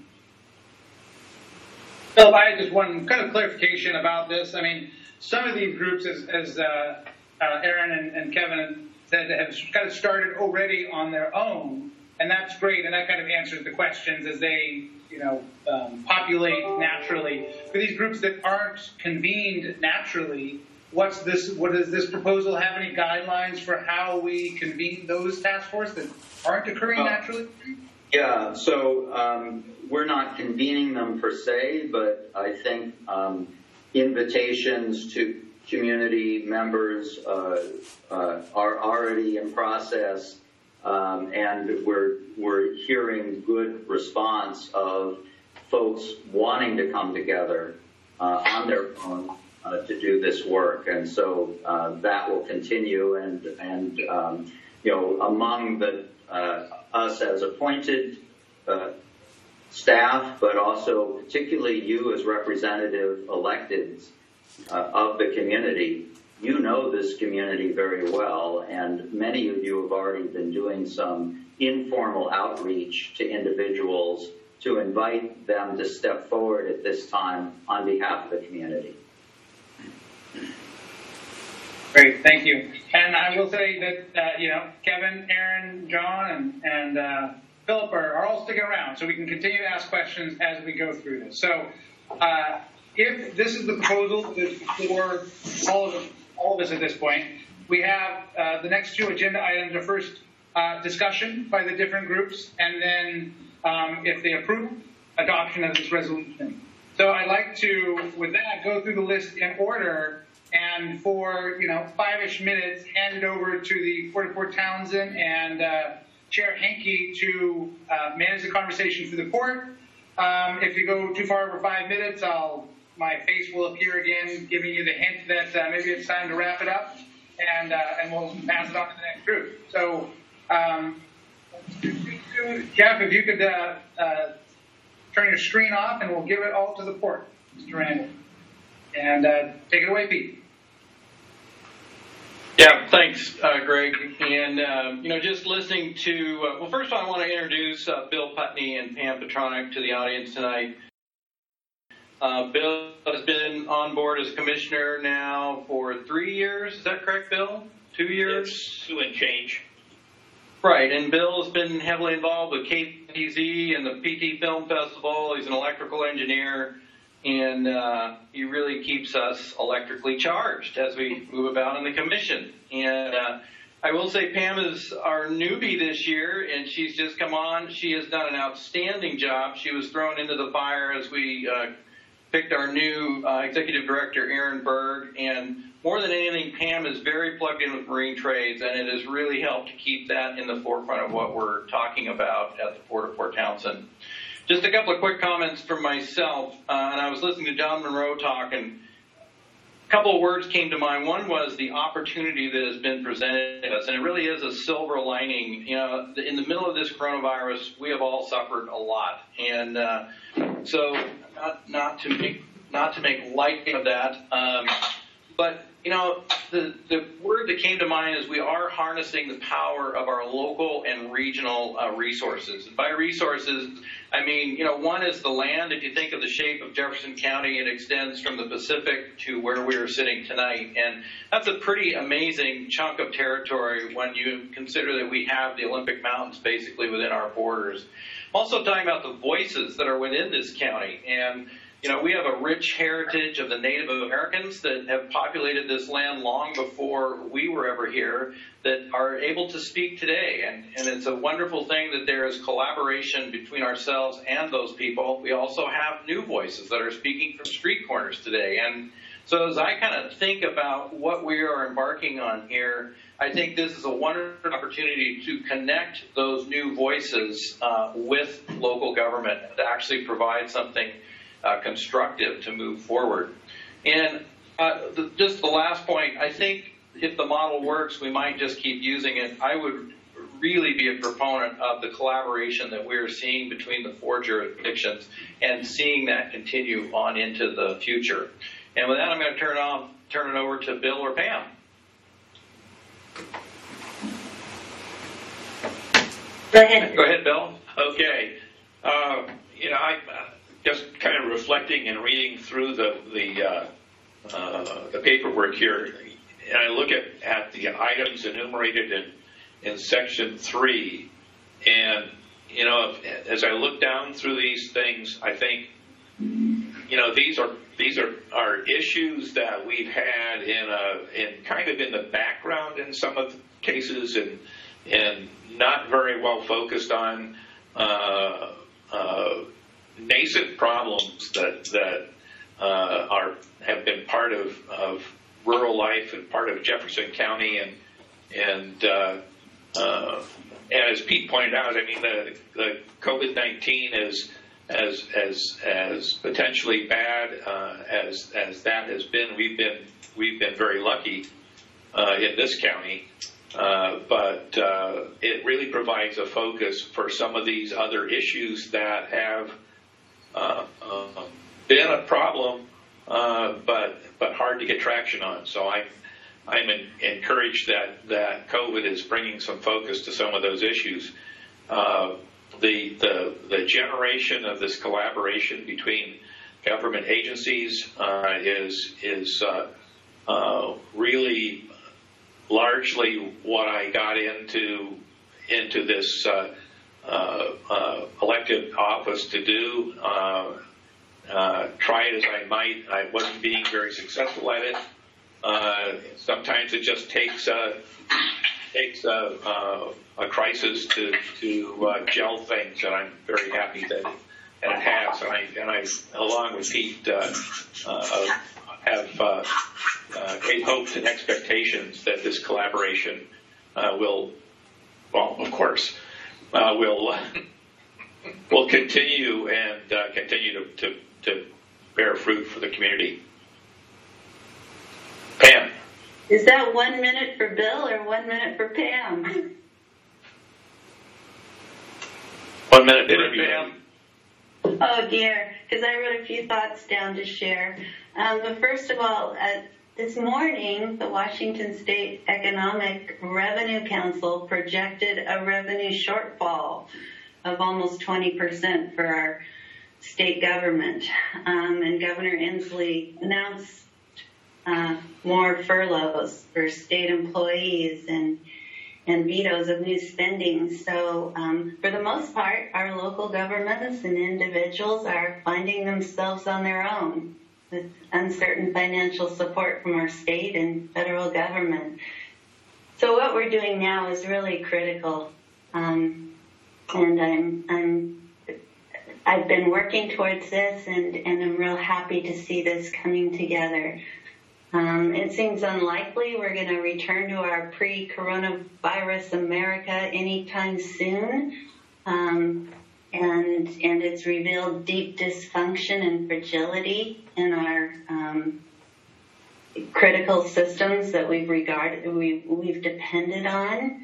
Philip, I had just one kind of clarification about this. I mean, some of these groups, as, as uh, uh, Aaron and, and Kevin said, have kind of started already on their own, and that's great, and that kind of answers the questions as they, you know, um, populate naturally. For these groups that aren't convened naturally, what's this? What does this proposal have any guidelines for how we convene those task forces that aren't occurring naturally? Yeah, so um, we're not convening them per se, but I think um, invitations to community members uh, uh, are already in process, um, and we're we're hearing good response of folks wanting to come together uh, on their own uh, to do this work, and so uh, that will continue. And and um, you know, among the uh, us as appointed uh, staff, but also particularly you as representative electeds uh, of the community, you know this community very well, and many of you have already been doing some informal outreach to individuals to invite them to step forward at this time on behalf of the community. Great, thank you. And I will say that, uh, you know, Kevin, Aaron, John, and, and uh, Philip are, are all sticking around, so we can continue to ask questions as we go through this. So uh, if this is the proposal for all of, all of us at this point, we have uh, the next two agenda items are first uh, discussion by the different groups, and then um, if they approve, adoption of this resolution. So I'd like to, with that, go through the list in order, and for, you know, five-ish minutes, hand it over to the Port of Port Townsend and uh, Chair Henke to uh, manage the conversation for the port. Um, if you go too far over five minutes, I'll, my face will appear again, giving you the hint that uh, maybe it's time to wrap it up, and uh, and we'll pass it on to the next group. So, um, Jeff, if you could uh, uh, turn your screen off, and we'll give it all to the port, Mister Randall. And uh, take it away, Pete. Yeah, thanks, uh, Greg. And, uh, you know, just listening to, uh, well, first of all, I want to introduce uh, Bill Putney and Pam Petronic to the audience tonight. Uh, Bill has been on board as commissioner now for three years. Is that correct, Bill? Two years? It's two and change. Right, and Bill's been heavily involved with K P T Z and the P T Film Festival. He's an electrical engineer. And uh, he really keeps us electrically charged as we move about in the commission. And uh, I will say Pam is our newbie this year, and she's just come on. She has done an outstanding job. She was thrown into the fire as we uh, picked our new uh, executive director, Aaron Berg. And more than anything, Pam is very plugged in with marine trades, and it has really helped to keep that in the forefront of what we're talking about at the Port of Port Townsend. Just a couple of quick comments from myself, uh, and I was listening to John Monroe talk, and a couple of words came to mind. One was the opportunity that has been presented to us, and it really is a silver lining. You know, in the middle of this coronavirus, we have all suffered a lot, and uh, so not, not to make not to make light of that, um, but you know, the, the word that came to mind is we are harnessing the power of our local and regional uh, resources. And by resources, I mean, you know, one is the land. If you think of the shape of Jefferson County, it extends from the Pacific to where we are sitting tonight. And that's a pretty amazing chunk of territory when you consider that we have the Olympic Mountains basically within our borders. I'm also talking about the voices that are within this county. And you know, we have a rich heritage of the Native Americans that have populated this land long before we were ever here that are able to speak today. And, and it's a wonderful thing that there is collaboration between ourselves and those people. We also have new voices that are speaking from street corners today. And so as I kind of think about what we are embarking on here, I think this is a wonderful opportunity to connect those new voices uh, with local government to actually provide something Uh, constructive to move forward. And uh, the, just the last point, I think if the model works, we might just keep using it. I would really be a proponent of the collaboration that we're seeing between the four jurisdictions and seeing that continue on into the future. And with that, I'm going to turn off, turn it over to Bill or Pam. Go ahead. Go ahead, Bill. Okay. Uh, you know, I uh, just kind of reflecting and reading through the the uh, uh, the paperwork here, and I look at, at the items enumerated in in section three, and you know, if, as I look down through these things, I think, you know, these are these are, are issues that we've had in a in kind of in the background in some of the cases, and and not very well focused on. Uh, uh, nascent problems that that uh, are have been part of, of rural life and part of Jefferson County, and and uh, uh, and as Pete pointed out, I mean the the COVID nineteen is as as as potentially bad uh, as as that has been. We've been we've been very lucky uh, in this county. Uh, but uh, it really provides a focus for some of these other issues that have uh, uh, been a problem, uh, but but hard to get traction on. So I'm I'm in, encouraged that, that COVID is bringing some focus to some of those issues. Uh, the, the, the generation of this collaboration between government agencies uh, is, is uh, uh, really largely what I got into, into this uh, uh, uh, elected office to do. Uh, uh, try it as I might, I wasn't being very successful at it. Uh, sometimes it just takes uh, takes a, uh, a crisis to to uh, gel things, and I'm very happy that it, that it has. And I, and I, along with Pete, uh, uh, have uh, uh, great hopes and expectations that this collaboration uh, will, well, of course, uh, will will continue and uh, continue to, to to bear fruit for the community. Pam. Is that one minute for Bill or one minute for Pam? One minute for Pam. Oh dear, because I wrote a few thoughts down to share. Um, but first of all, uh, this morning, the Washington State Economic Revenue Council projected a revenue shortfall of almost twenty percent for our state government. Um, and Governor Inslee announced Uh, more furloughs for state employees and and vetoes of new spending. So um, for the most part, our local governments and individuals are finding themselves on their own with uncertain financial support from our state and federal government. So what we're doing now is really critical. Um, and I'm, I'm, I've been working towards this, and, and I'm real happy to see this coming together. Um, it seems unlikely we're going to return to our pre-coronavirus America anytime soon, um, and and it's revealed deep dysfunction and fragility in our um, critical systems that we've regarded we've, we've depended on.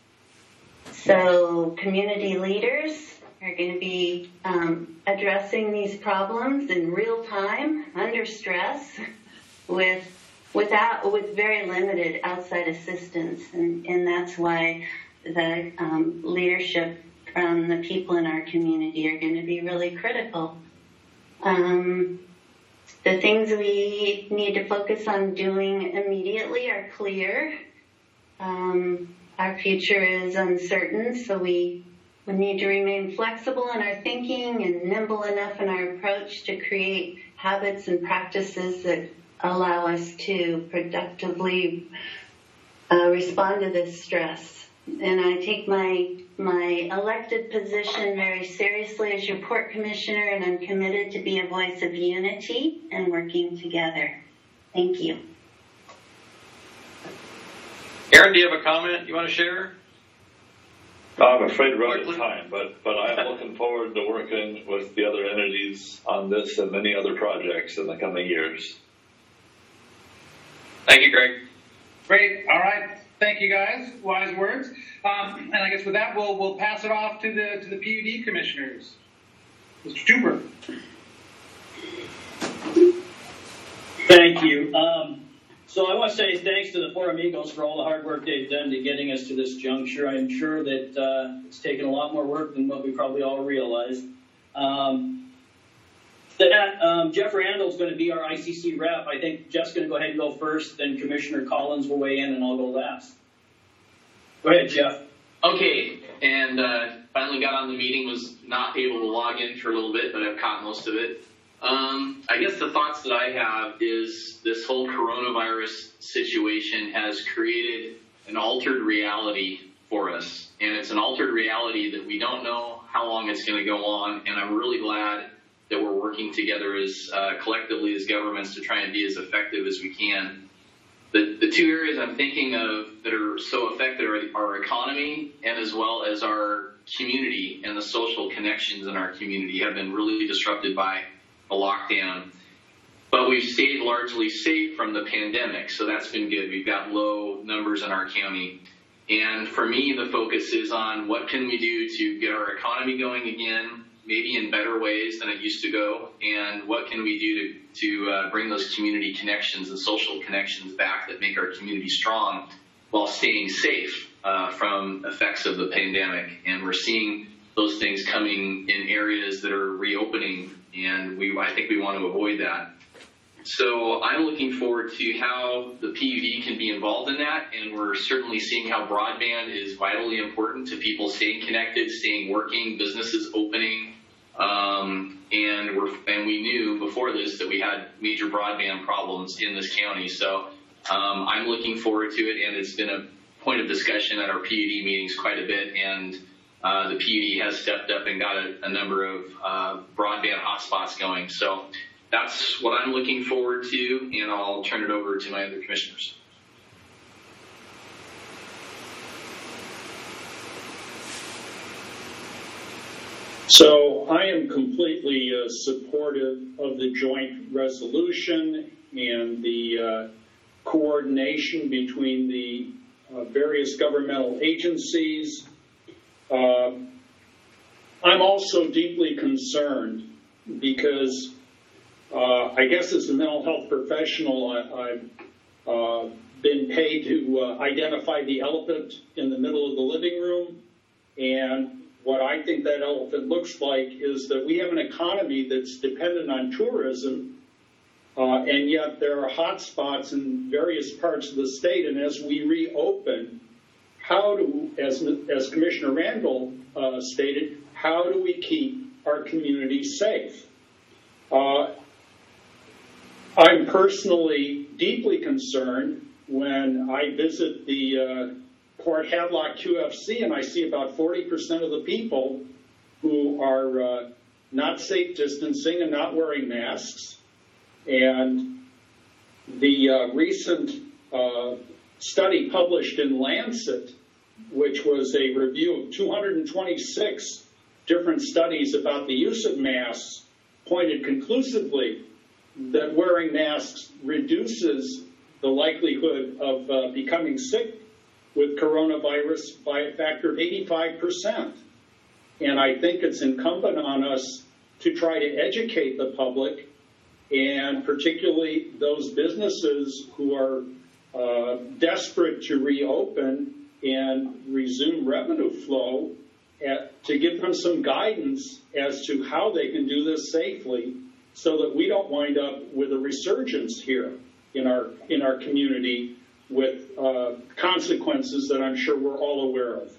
So community leaders are going to be um, addressing these problems in real time, under stress, with without with very limited outside assistance, and, and that's why the um, leadership from the people in our community are going to be really critical. Um, the things we need to focus on doing immediately are clear. Um, our future is uncertain, so we we need to remain flexible in our thinking and nimble enough in our approach to create habits and practices that allow us to productively uh, respond to this stress. And I take my my elected position very seriously as your Port Commissioner, and I'm committed to be a voice of unity and working together. Thank you. Aaron, do you have a comment you want to share? I'm afraid we're out of time, but, but I'm looking forward to working with the other entities on this and many other projects in the coming years. Thank you, Greg. Great. All right. Thank you, guys. Wise words. Um, and I guess with that, we'll we'll pass it off to the to the P U D commissioners. Mister Tuber. Thank you. Um, so I want to say thanks to the Four Amigos for all the hard work they've done to getting us to this juncture. I'm sure that uh, it's taken a lot more work than what we probably all realized. Um, That um, Jeff Randall's going to be our I C C rep. I think Jeff's going to go ahead and go first, then Commissioner Collins will weigh in, and I'll go last. Go ahead, Jeff. Okay, and uh, finally got on the meeting, was not able to log in for a little bit, but I've caught most of it. Um, I guess the thoughts that I have is this whole coronavirus situation has created an altered reality for us, and it's an altered reality that we don't know how long it's going to go on, and I'm really glad that we're working together as uh, collectively as governments to try and be as effective as we can. The, the two areas I'm thinking of that are so affected are our economy and as well as our community, and the social connections in our community have been really disrupted by a lockdown. But we've stayed largely safe from the pandemic, so that's been good. We've got low numbers in our county. And for me, the focus is on what can we do to get our economy going again, maybe in better ways than it used to go, and what can we do to, to uh, bring those community connections and social connections back that make our community strong while staying safe uh, from effects of the pandemic. And we're seeing those things coming in areas that are reopening, and we I think we want to avoid that. So I'm looking forward to how the P U D can be involved in that, and we're certainly seeing how broadband is vitally important to people staying connected, staying working, businesses opening, um, and we're and we knew before this that we had major broadband problems in this county. So um, I'm looking forward to it, and it's been a point of discussion at our P U D meetings quite a bit, and uh, the P U D has stepped up and got a, a number of uh, broadband hotspots going. So that's what I'm looking forward to, and I'll turn it over to my other commissioners. So I am completely uh, supportive of the joint resolution and the uh, coordination between the uh, various governmental agencies. Uh, I'm also deeply concerned because Uh, I guess as a mental health professional, I, I've uh, been paid to uh, identify the elephant in the middle of the living room. And what I think that elephant looks like is that we have an economy that's dependent on tourism, uh, and yet there are hot spots in various parts of the state. And as we reopen, how do, as, as Commissioner Randall uh, stated, how do we keep our community safe? Uh, I'm personally deeply concerned when I visit the uh, Port Hadlock Q F C and I see about forty percent of the people who are uh, not safe distancing and not wearing masks. And the uh, recent uh, study published in Lancet, which was a review of two hundred twenty-six different studies about the use of masks, pointed conclusively that wearing masks reduces the likelihood of uh, becoming sick with coronavirus by a factor of eighty-five percent. And I think it's incumbent on us to try to educate the public, and particularly those businesses who are uh, desperate to reopen and resume revenue flow, at, to give them some guidance as to how they can do this safely, so that we don't wind up with a resurgence here in our in our community with uh, consequences that I'm sure we're all aware of.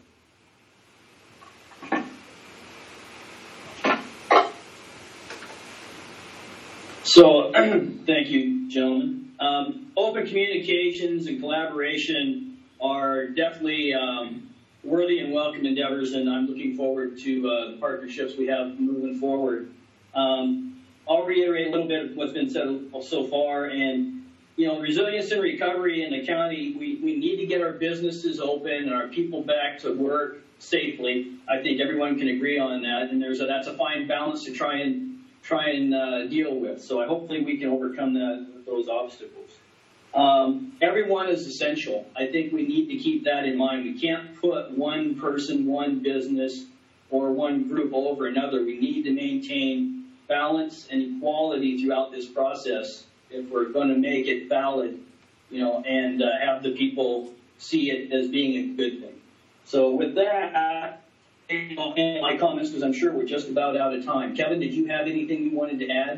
So, thank you, gentlemen. Um, open communications and collaboration are definitely um, worthy and welcome endeavors, and I'm looking forward to uh, the partnerships we have moving forward. Um, I'll reiterate a little bit of what's been said so far, and, you know, resilience and recovery in the county, we, we need to get our businesses open and our people back to work safely. I think everyone can agree on that, and there's a, that's a fine balance to try and try and uh, deal with. So I hopefully we can overcome that, those obstacles. Um, everyone is essential. I think we need to keep that in mind. We can't put one person, one business, or one group over another. We need to maintain balance and equality throughout this process if we're going to make it valid, you know, and uh, have the people see it as being a good thing. So with that, I'll end my comments because I'm sure we're just about out of time. Kevin, did you have anything you wanted to add?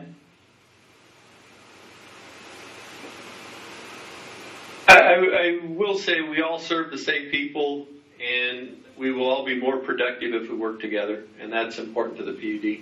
I, I will say we all serve the same people, and we will all be more productive if we work together, and that's important to the P U D.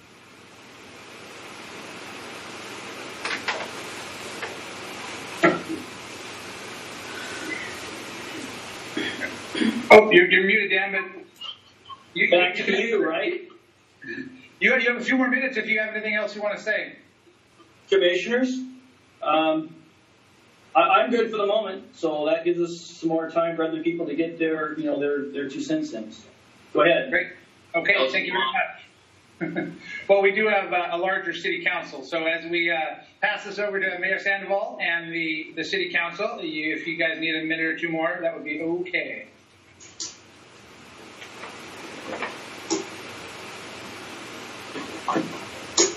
Oh, you're, you're muted, Dan, but you, back to you, right? You have, you have a few more minutes if you have anything else you want to say. Commissioners, um, I, I'm good for the moment, so that gives us some more time for other people to get their, you know, their, their two cents in. Go ahead. Great. Okay, thank you very much. Well, we do have uh, a larger city council, so as we uh, pass this over to Mayor Sandoval and the, the city council, you, if you guys need a minute or two more, that would be okay.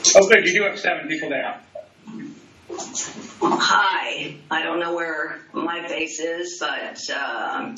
Oh, good. You do have seven people there. Hi. I don't know where my face is, but uh,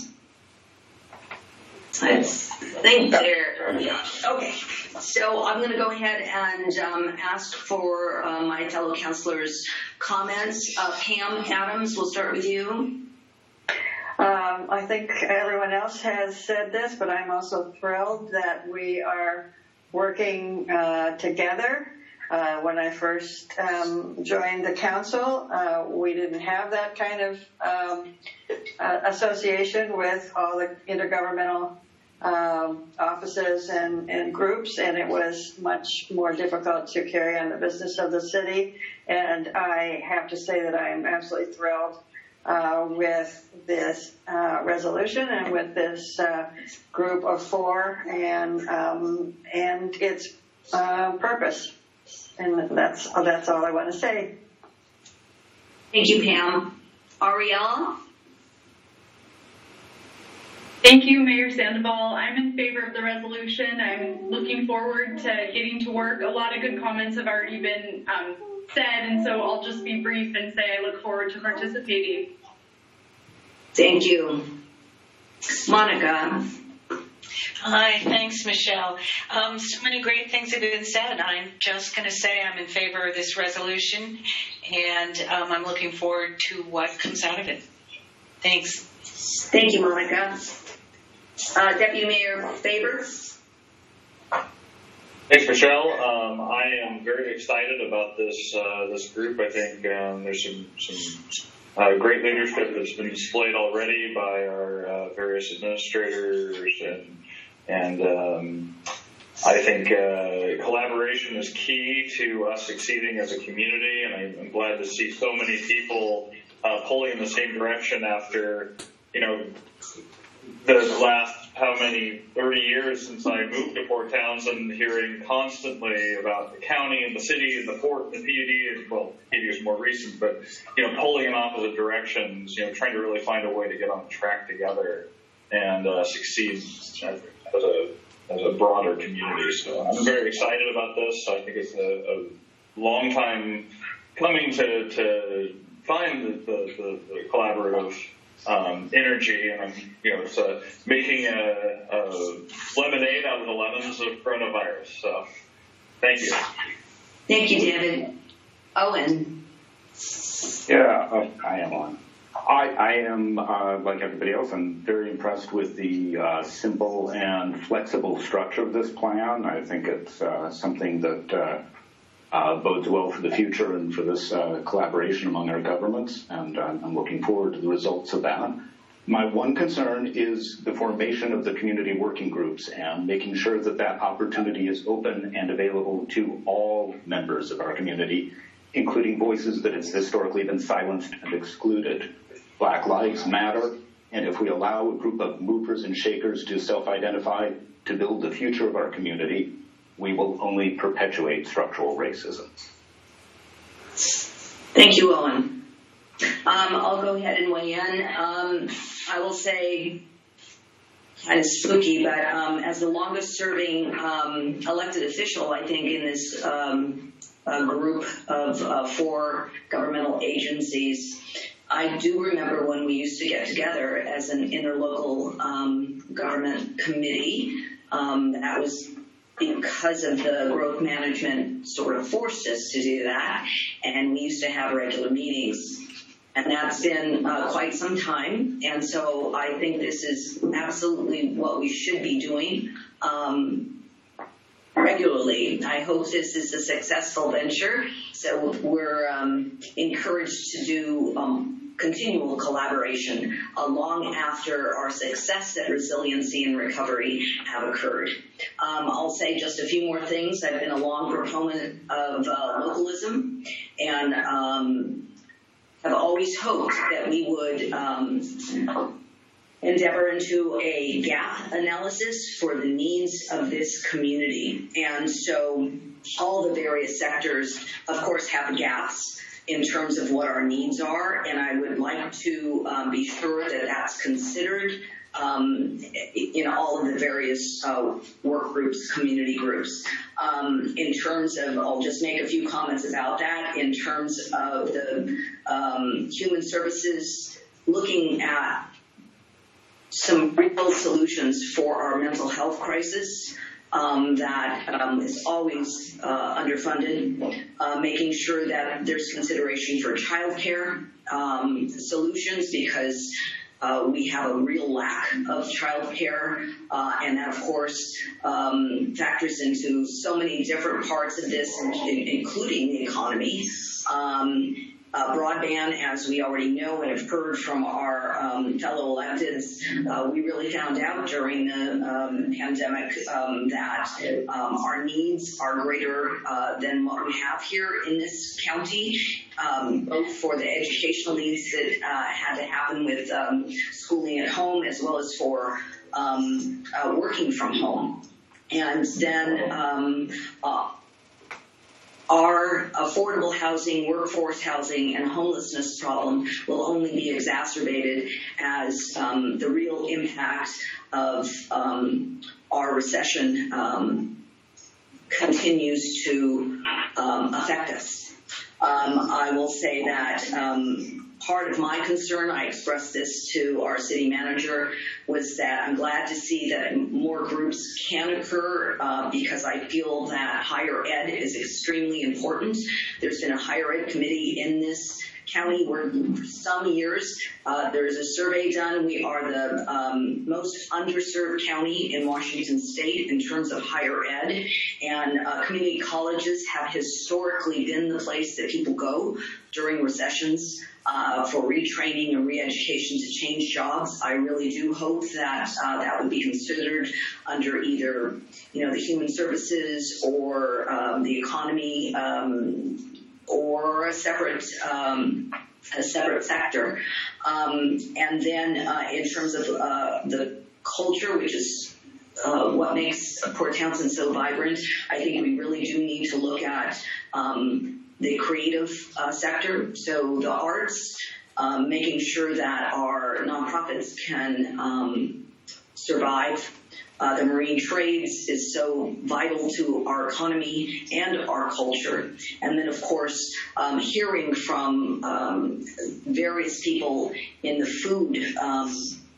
I think there. Yeah. Okay. So I'm going to go ahead and um, ask for uh, my fellow councilors' comments. Uh, Pam Adams, we'll start with you. Um, I think everyone else has said this, but I'm also thrilled that we are working uh, together. Uh, when I first um, joined the council, uh, we didn't have that kind of um, uh, association with all the intergovernmental um, offices and, and groups, and it was much more difficult to carry on the business of the city. And I have to say that I am absolutely thrilled uh, with this uh, resolution and with this uh, group of four and um, and its uh, purpose. And that's that's all I want to say. Thank you, Pam. Ariella? Thank you, Mayor Sandoval. I'm in favor of the resolution. I'm looking forward to getting to work. A lot of good comments have already been um, said, and so I'll just be brief and say I look forward to participating. Thank you. Monica? Hi, thanks, Michelle. Um, so many great things have been said. I'm just going to say I'm in favor of this resolution, and um, I'm looking forward to what comes out of it. Thanks. Thank you, Monica. Uh, Deputy Mayor Faber? Thanks, Michelle. Um, I am very excited about this uh, this group. I think um, there's some some uh, great leadership that's been displayed already by our uh, various administrators, and and um, I think uh, collaboration is key to us succeeding as a community. And I'm, I'm glad to see so many people uh, pulling in the same direction after, you know, the last how many thirty years since I moved to Port Townsend, hearing constantly about the county and the city and the port and the P U D, and well, P U D is more recent, but you know, pulling in opposite directions, you know, trying to really find a way to get on track together and uh, succeed as a as a broader community. So I'm very excited about this. I think it's a, a long time coming to to find the the, the, the collaborative Um, energy, and I'm, you know, it's uh, making a, a lemonade out of the lemons of coronavirus. So, thank you. Thank you, David. Owen. Yeah, oh, I am on. I, I am, uh, like everybody else, I'm very impressed with the uh, simple and flexible structure of this plan. I think it's uh, something that uh, Uh, bodes well for the future and for this uh, collaboration among our governments, and uh, I'm looking forward to the results of that. My one concern is the formation of the community working groups and making sure that that opportunity is open and available to all members of our community, including voices that have historically been silenced and excluded. Black Lives Matter, and if we allow a group of movers and shakers to self-identify to build the future of our community, we will only perpetuate structural racism. Thank you, Owen. Um, I'll go ahead and weigh in. Um, I will say, kind of spooky, but um, as the longest serving um, elected official, I think, in this um, uh, group of uh, four governmental agencies, I do remember when we used to get together as an interlocal um, government committee. Um, that was because of the growth management sort of forced us to do that, and we used to have regular meetings. And that's been uh, quite some time, and so I think this is absolutely what we should be doing um, regularly. I hope this is a successful venture, so we're um, encouraged to do um, continual collaboration uh, long after our success at resiliency and recovery have occurred. Um, I'll say just a few more things. I've been a long proponent of uh, localism, and um, have always hoped that we would um, endeavor into a gap analysis for the needs of this community. And so all the various sectors, of course, have gaps in terms of what our needs are, and I would like to um, be sure that that's considered um, in all of the various uh, work groups, community groups. Um, in terms of, I'll just make a few comments about that. In terms of the um, human services, looking at some real solutions for our mental health crisis. Um, that um, is always uh, underfunded, uh, making sure that there's consideration for childcare um, solutions because uh, we have a real lack of childcare, uh, and that, of course, um, factors into so many different parts of this, including the economy. Um, Uh, broadband, as we already know and have heard from our um, fellow electeds, uh, we really found out during the um, pandemic um, that um, our needs are greater uh, than what we have here in this county, um, both for the educational needs that uh, had to happen with um, schooling at home as well as for um, uh, working from home. And then um, uh, our affordable housing, workforce housing, and homelessness problem will only be exacerbated as um, the real impact of um, our recession um, continues to um, affect us. Um, I will say that um, part of my concern, I expressed this to our city manager, was that I'm glad to see that more groups can occur uh, because I feel that higher ed is extremely important. There's been a higher ed committee in this county where for some years uh, there's a survey done. We are the um, most underserved county in Washington state in terms of higher ed, and uh, community colleges have historically been the place that people go during recessions uh, for retraining and re-education to change jobs. I really do hope that uh, that would be considered under either, you know, the human services or um, the economy um, or a separate um, a separate sector. Um, and then uh, in terms of uh, the culture, which is uh, what makes Port Townsend so vibrant, I think we really do need to look at um, the creative uh, sector, so the arts, um, making sure that our nonprofits can um, survive. Uh, the marine trades is so vital to our economy and our culture. And then, of course, um, hearing from um, various people in the food um,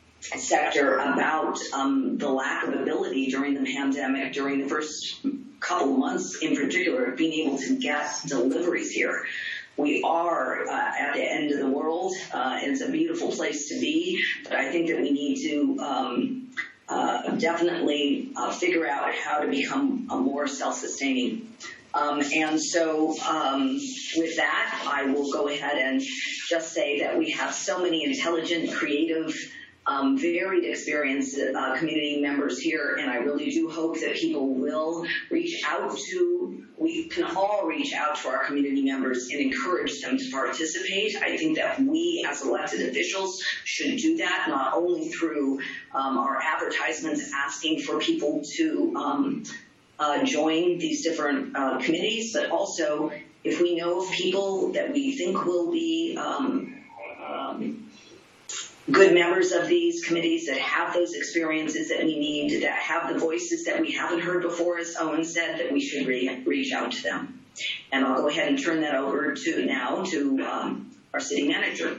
sector about um, the lack of ability during the pandemic, during the first couple of months in particular, of being able to get deliveries here. We are uh, at the end of the world, uh, and it's a beautiful place to be, but I think that we need to um, Uh, definitely uh, figure out how to become uh, more self-sustaining. Um, and so um, with that, I will go ahead and just say that we have so many intelligent, creative, um, varied experienced uh, community members here, and I really do hope that people will reach out to, we can all reach out to our community members and encourage them to participate. I think that we as elected officials should do that, not only through um, our advertisements asking for people to um, uh, join these different uh, committees, but also if we know of people that we think will be um, um, good members of these committees that have those experiences that we need, that have the voices that we haven't heard before, as Owen said, that we should re- reach out to them. And I'll go ahead and turn that over to now to um, our city manager.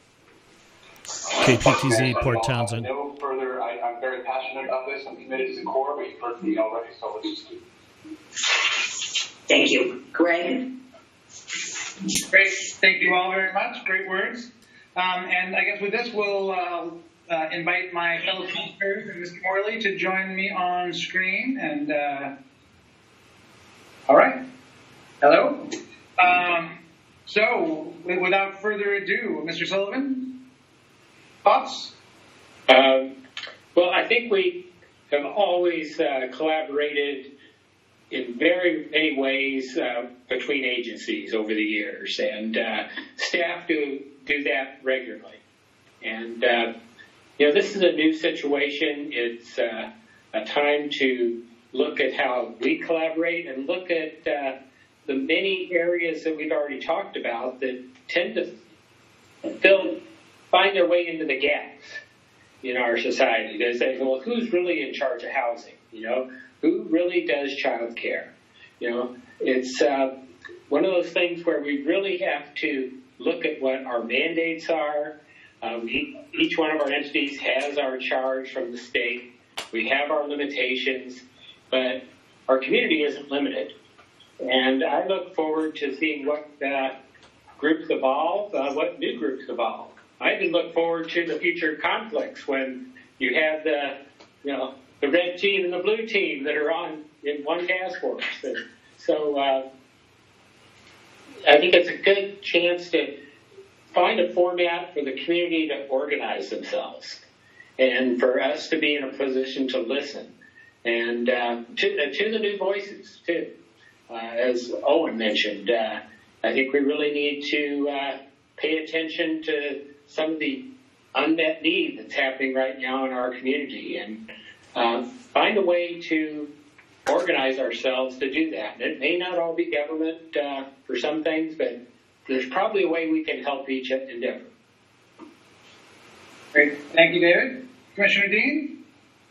K P T Z, Port Townsend. No further, I, I'm very passionate about this. I'm committed to core, but you've heard from me already, so let's just do it. Thank you. Greg? Great. Thank you all very much. Great words. Um, and I guess with this, we'll uh, uh, invite my fellow commissioners and Mister Morley to join me on screen. And uh, all right, hello. Um, so, without further ado, Mister Sullivan, thoughts? Um, well, I think we have always uh, collaborated in very many ways uh, between agencies over the years, and uh, staff do. do that regularly. And, uh, you know, this is a new situation. It's uh, a time to look at how we collaborate and look at uh, the many areas that we've already talked about that tend to fill, find their way into the gaps. in our society to say, well, who's really in charge of housing? You know, who really does child care? You know, it's uh, one of those things where we really have to look at what our mandates are. Uh, we, each one of our entities has our charge from the state. We have our limitations, but our community isn't limited. And I look forward to seeing what uh, groups evolve, uh, what new groups evolve. I even look forward to the future conflicts when you have the, you know, the red team and the blue team that are on in one task force. And so uh, I think it's a good chance to find a format for the community to organize themselves and for us to be in a position to listen. And uh, to, uh, to the new voices, too. Uh, as Owen mentioned, uh, I think we really need to uh, pay attention to some of the unmet need that's happening right now in our community and uh, find a way to organize ourselves to do that. And it may not all be government uh, for some things, but there's probably a way we can help each endeavor. Great. Thank you, David. Commissioner Dean?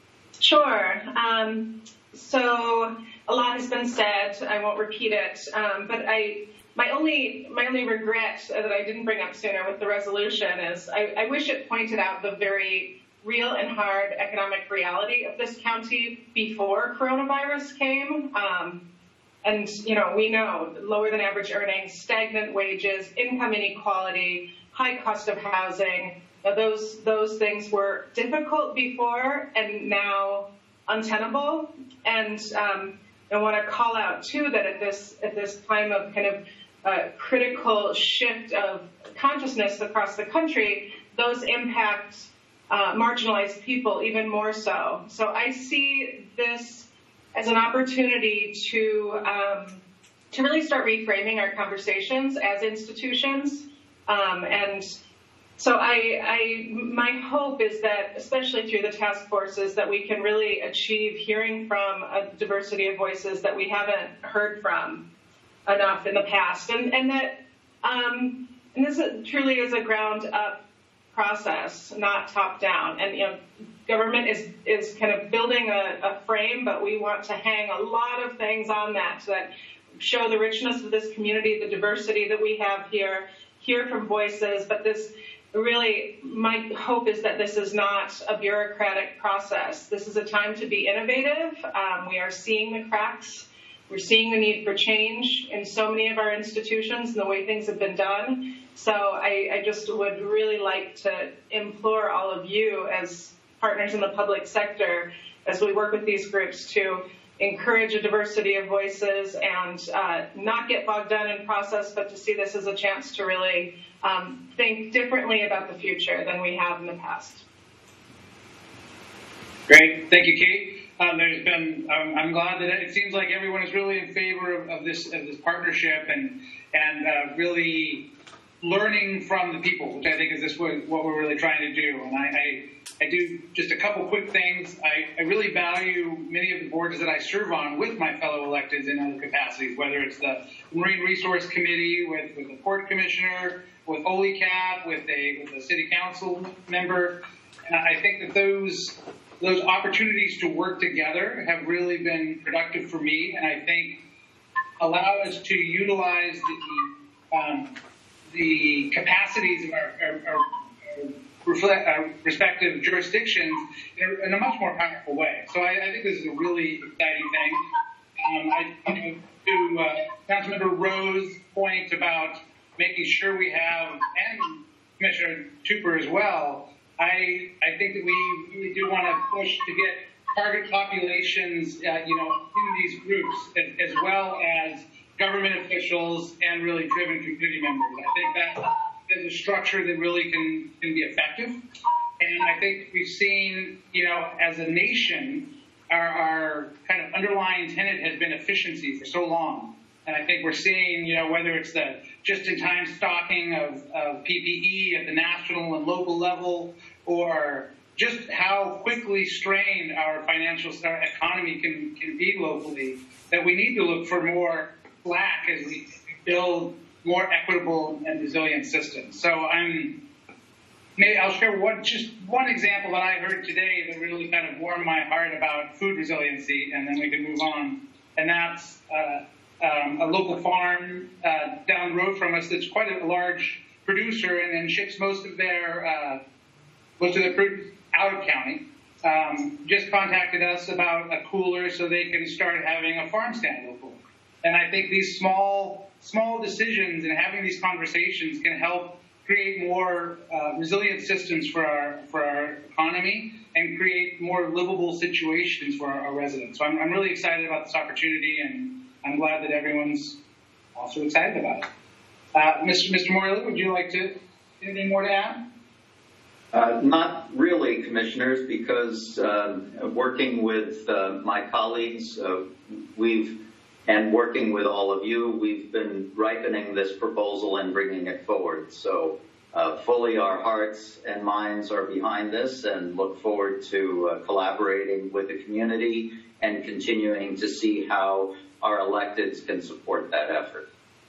Sure. Um, so a lot has been said. I won't repeat it. Um, but I, my only, my only regret that I didn't bring up sooner with the resolution is I, I wish it pointed out the very real and hard economic reality of this county before coronavirus came. Um, and, you know, we know lower than average earnings, stagnant wages, income inequality, high cost of housing. Now, those those things were difficult before and now untenable. And um, I want to call out too that at this at this time of kind of uh, critical shift of consciousness across the country, those impact uh, marginalized people even more so. So I see this as an opportunity to um, to really start reframing our conversations as institutions um, and. So I, I, my hope is that, especially through the task forces, that we can really achieve hearing from a diversity of voices that we haven't heard from enough in the past, and, and that um, and this truly is a ground-up process, not top-down. And you know, government is is kind of building a, a frame, but we want to hang a lot of things on that that show the richness of this community, the diversity that we have here, hear from voices, but this. Really, my hope is that this is not a bureaucratic process. This is a time to be innovative. Um, we are seeing the cracks. We're seeing the need for change in so many of our institutions and the way things have been done. So I, I just would really like to implore all of you as partners in the public sector, as we work with these groups, to encourage a diversity of voices and uh, not get bogged down in process, but to see this as a chance to really um, think differently about the future than we have in the past. Great. Thank you, Kate. Um, there's been, um, I'm glad that it seems like everyone is really in favor of, of this of this partnership and, and uh, really learning from the people, which I think is this what, what we're really trying to do. And I, I I do just a couple quick things. I, I really value many of the boards that I serve on with my fellow electeds in other capacities, whether it's the Marine Resource Committee with, with the Port Commissioner, with O L I C A P, with a, with a City Council member. And I think that those those opportunities to work together have really been productive for me, and I think allow us to utilize the um, the capacities of our, our, our Reflect, uh, respective jurisdictions in a, in a much more powerful way. So I, I think this is a really exciting thing. Um, I, you know, to uh, Councilmember Rowe's point about making sure we have, and Commissioner Tupper as well, I I think that we really do want to push to get target populations, uh, you know, in these groups, as, as well as government officials and really driven community members. I think that is a structure that really can, can be effective. And I think we've seen, you know, as a nation, our, our kind of underlying tenet has been efficiency for so long. And I think we're seeing, you know, whether it's the just-in-time stocking of, of P P E at the national and local level, or just how quickly strained our financial our economy can, can be locally, that we need to look for more slack as we build more equitable and resilient systems. So I'm maybe I'll share one, just one example that I heard today that really kind of warmed my heart about food resiliency, and then we can move on. And that's uh, um, a local farm uh, down the road from us that's quite a large producer and, and ships most of their uh, most of their fruit out of county. Um, just contacted us about a cooler so they can start having a farm stand local. And I think these small small decisions and having these conversations can help create more uh, resilient systems for our for our economy and create more livable situations for our, our residents. So I'm, I'm really excited about this opportunity, and I'm glad that everyone's also excited about it. Uh, Mister Mister Morley, would you like to anything more to add? Uh, not really, Commissioners, because um, working with uh, my colleagues, uh, we've and working with all of you, we've been ripening this proposal and bringing it forward. So uh, fully our hearts and minds are behind this, and look forward to uh, collaborating with the community and continuing to see how our electeds can support that effort.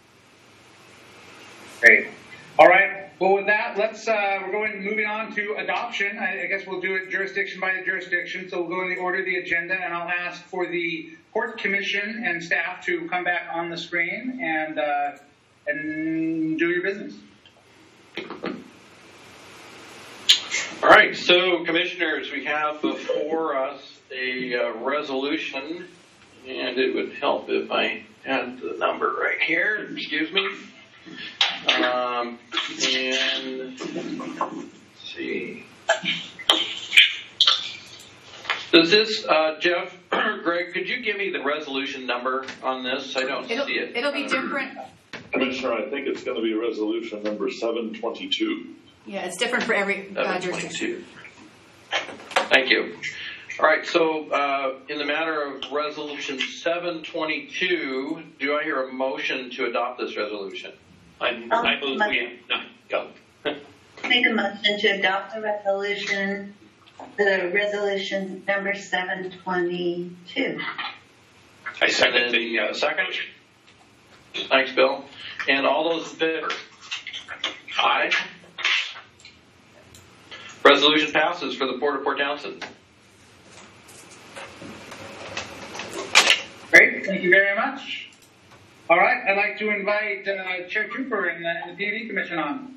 Great. All right. Well, with that, let's uh, we're going moving on to adoption. I, I guess we'll do it jurisdiction by jurisdiction. So we'll go in the order of the agenda, and I'll ask for the Port Commission and staff to come back on the screen and uh, and do your business. All right. So, Commissioners, we have before us a uh, resolution, and it would help if I had the number right here. Excuse me. Um, and let's see. Does this, uh, Jeff, Greg, could you give me the resolution number on this? I don't it'll, see it. It'll be different. Commissioner, I think it's going to be resolution number seven twenty-two. Yeah, it's different for every uh, jurisdiction. Thank you. All right, so uh, in the matter of resolution seven twenty-two, do I hear a motion to adopt this resolution? I, I move we no, go. Make a motion to adopt the resolution, the resolution number seven twenty-two. I second the uh, second. Thanks, Bill. And all those in favor? Aye. Resolution passes for the Port of Port Townsend. Great. Thank you very much. All right, I'd like to invite uh, Chair Trooper and the, and the P and D Commission on.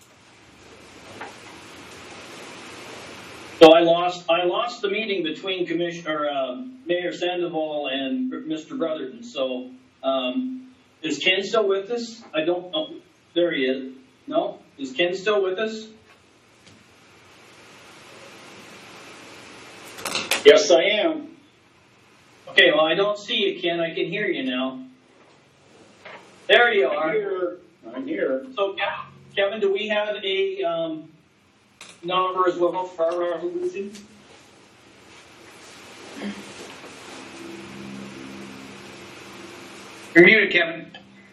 So I lost I lost the meeting between Commissioner uh, Mayor Sandoval and Mister Brotherton. So um, is Ken still with us? I don't. Oh, there he is. No, is Ken still with us? Yes, I am. Okay. Well, I don't see you, Ken. I can hear you now. There you are. I'm here. I'm here. So, Kevin, do we have a um, number as well for our resolution? You're muted, Kevin.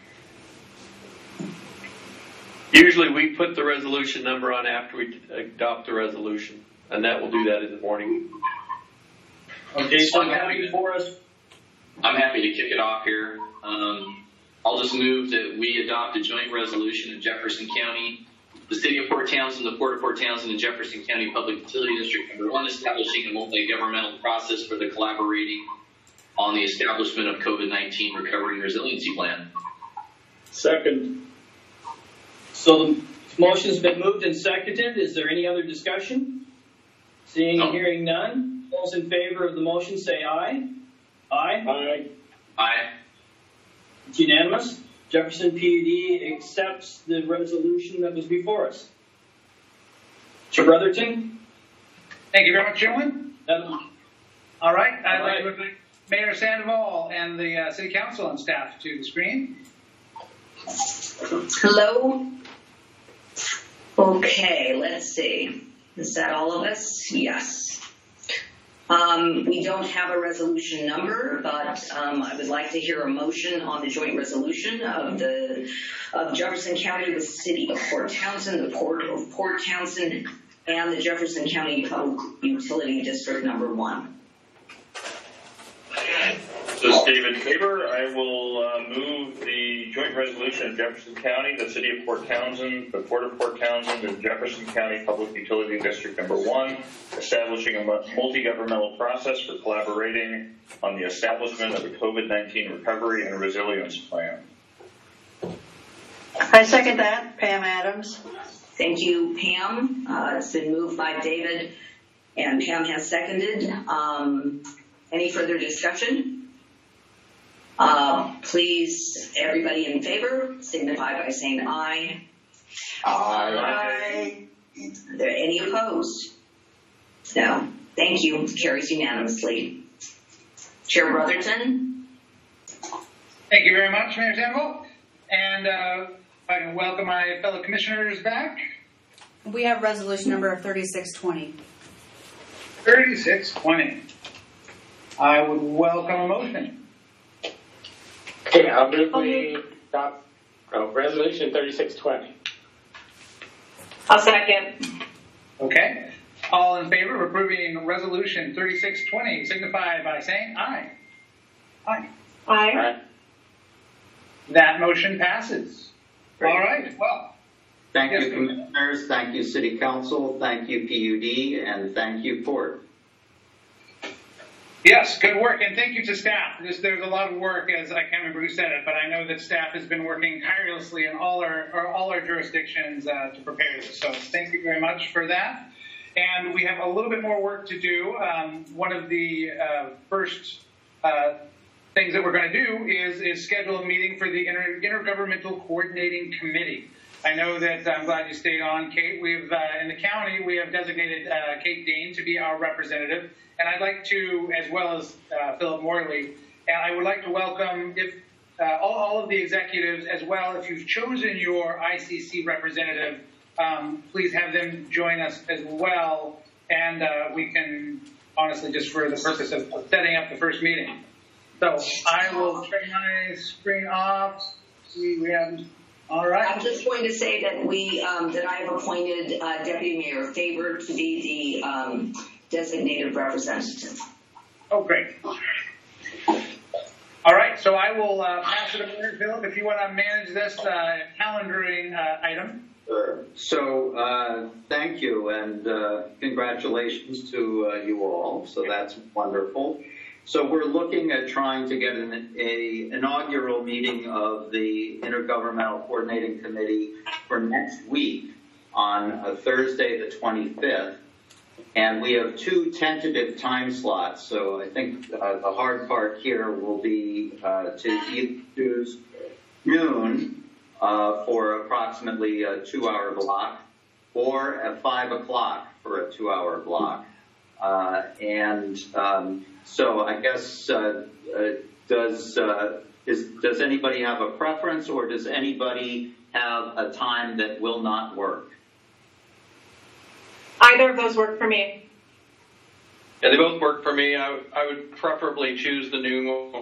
Usually we put the resolution number on after we adopt the resolution, and that will do that in the morning. Okay, so I'm happy for us. I'm happy to kick it off here. Um, I'll just move that we adopt a joint resolution in Jefferson County, the City of Port Townsend, the Port of Port Townsend, and Jefferson County Public Utility District Number One, establishing a multi-governmental process for the collaborating on the establishment of COVID nineteen Recovery and Resiliency Plan. Second. So the motion's been moved and seconded. Is there any other discussion? Seeing and hearing none, those in favor of the motion say aye. Aye. Aye. Aye. It's unanimous. Jefferson P U D accepts the resolution that was before us. Chair Brotherton? Thank you very much, gentlemen. Um, All right. I'd All like right. to invite Mayor Sandoval and the uh, City Council and staff to the screen. Hello. Okay, let's see. Is that all of us? Yes. Um, we don't have a resolution number, but um, I would like to hear a motion on the joint resolution of the of Jefferson County with the City of Port Townsend, the Port of Port Townsend, and the Jefferson County Public Utility District Number One. This is David Faber. I will uh, move the joint resolution of Jefferson County, the City of Port Townsend, the Port of Port Townsend, and Jefferson County Public Utility District Number One, establishing a multi-governmental process for collaborating on the establishment of a COVID nineteen recovery and resilience plan. I second that. Pam Adams. Thank you, Pam. Uh, it's been moved by David, and Pam has seconded. Um, any further discussion? Uh, please, everybody in favor, signify by saying aye. Aye. Are there any opposed? No. Thank you. Carries unanimously. Chair Brotherton. Thank you very much, Mayor Sandoval. And uh, if I can welcome my fellow commissioners back. We have resolution number thirty-six twenty. thirty-six twenty. I would welcome a motion. Okay, I'll move the adopt oh, resolution thirty-six twenty. I'll second. Okay. All in favor of approving resolution thirty-six twenty signify by saying aye. Aye. Aye. Aye. That motion passes. All right. Well. Thank yes, you, commissioners. Thank you, City Council. Thank you, P U D, and thank you, Port. Yes, good work, and thank you to staff. There's, there's a lot of work, as I can't remember who said it, but I know that staff has been working tirelessly in all our, our all our jurisdictions uh, to prepare this. So thank you very much for that. And we have a little bit more work to do. Um, one of the uh, first uh, things that we're going to do is is schedule a meeting for the Inter- Intergovernmental Coordinating Committee. I know that I'm glad you stayed on, Kate. We've uh, in the county we have designated uh, Kate Dane to be our representative. And I'd like to, as well as uh, Philip Morley, and I would like to welcome if uh, all, all of the executives as well. If you've chosen your I C C representative, um, please have them join us as well. And uh, we can, honestly, just for the purpose of, of setting up the first meeting. So I will turn my screen off. See, we have, all right. I'm just going to say that we, um, that I have appointed uh, Deputy Mayor Faber to be the um, designated representative. Oh, great. All right, so I will uh, pass it over to Philip if you want to manage this uh, calendaring uh, item. Sure. So uh, thank you, and uh, congratulations to uh, you all. So that's wonderful. So we're looking at trying to get an a inaugural meeting of the Intergovernmental Coordinating Committee for next week on uh, Thursday the twenty-fifth. And we have two tentative time slots, so I think uh, the hard part here will be uh, to either choose noon uh, for approximately a two-hour block, or at five o'clock for a two-hour block. Uh, and um, so I guess uh, uh, does uh, is does anybody have a preference, or does anybody have a time that will not work? Either of those work for me. Yeah, they both work for me. I, I would preferably choose the noon one.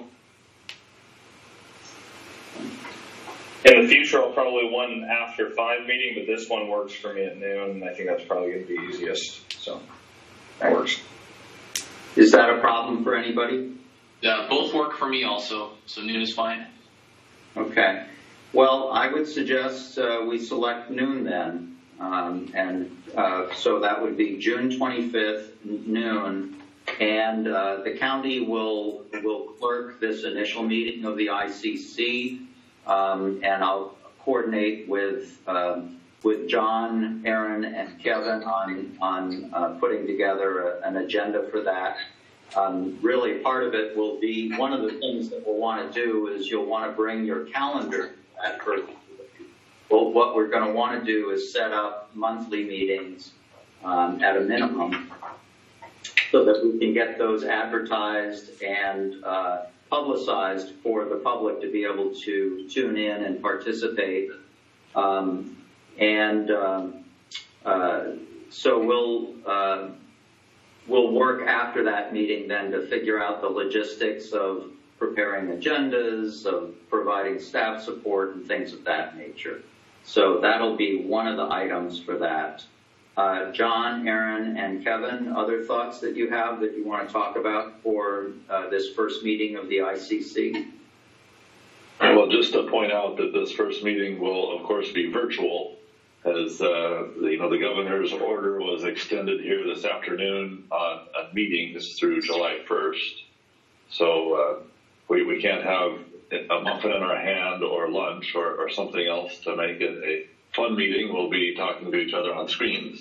In the future, I'll probably one after five meeting, but this one works for me at noon. I think that's probably going to be easiest. So that works. Is that a problem for anybody? Yeah, both work for me also, so noon is fine. Okay. Well, I would suggest uh, we select noon then. Um, and uh, so that would be June twenty-fifth, noon, and uh, the county will will clerk this initial meeting of the I C C, um, and I'll coordinate with um, with John, Aaron, and Kevin on on uh, putting together a, an agenda for that. Um, really, part of it will be one of the things that we'll want to do is you'll want to bring your calendar at first. Well, what we're going to want to do is set up monthly meetings um, at a minimum so that we can get those advertised and uh, publicized for the public to be able to tune in and participate. Um, and um, uh, so we'll uh, we'll work after that meeting then to figure out the logistics of preparing agendas, of providing staff support, and things of that nature. So that'll be one of the items for that. Uh, John, Aaron, and Kevin, other thoughts that you have that you want to talk about for uh, this first meeting of the I C C? Well, just to point out that this first meeting will, of course, be virtual, as uh, you know, the governor's order was extended here this afternoon on, on meetings through July first. So uh, we we can't have a muffin in our hand or lunch or, or something else to make it a fun meeting. We'll be talking to each other on screens.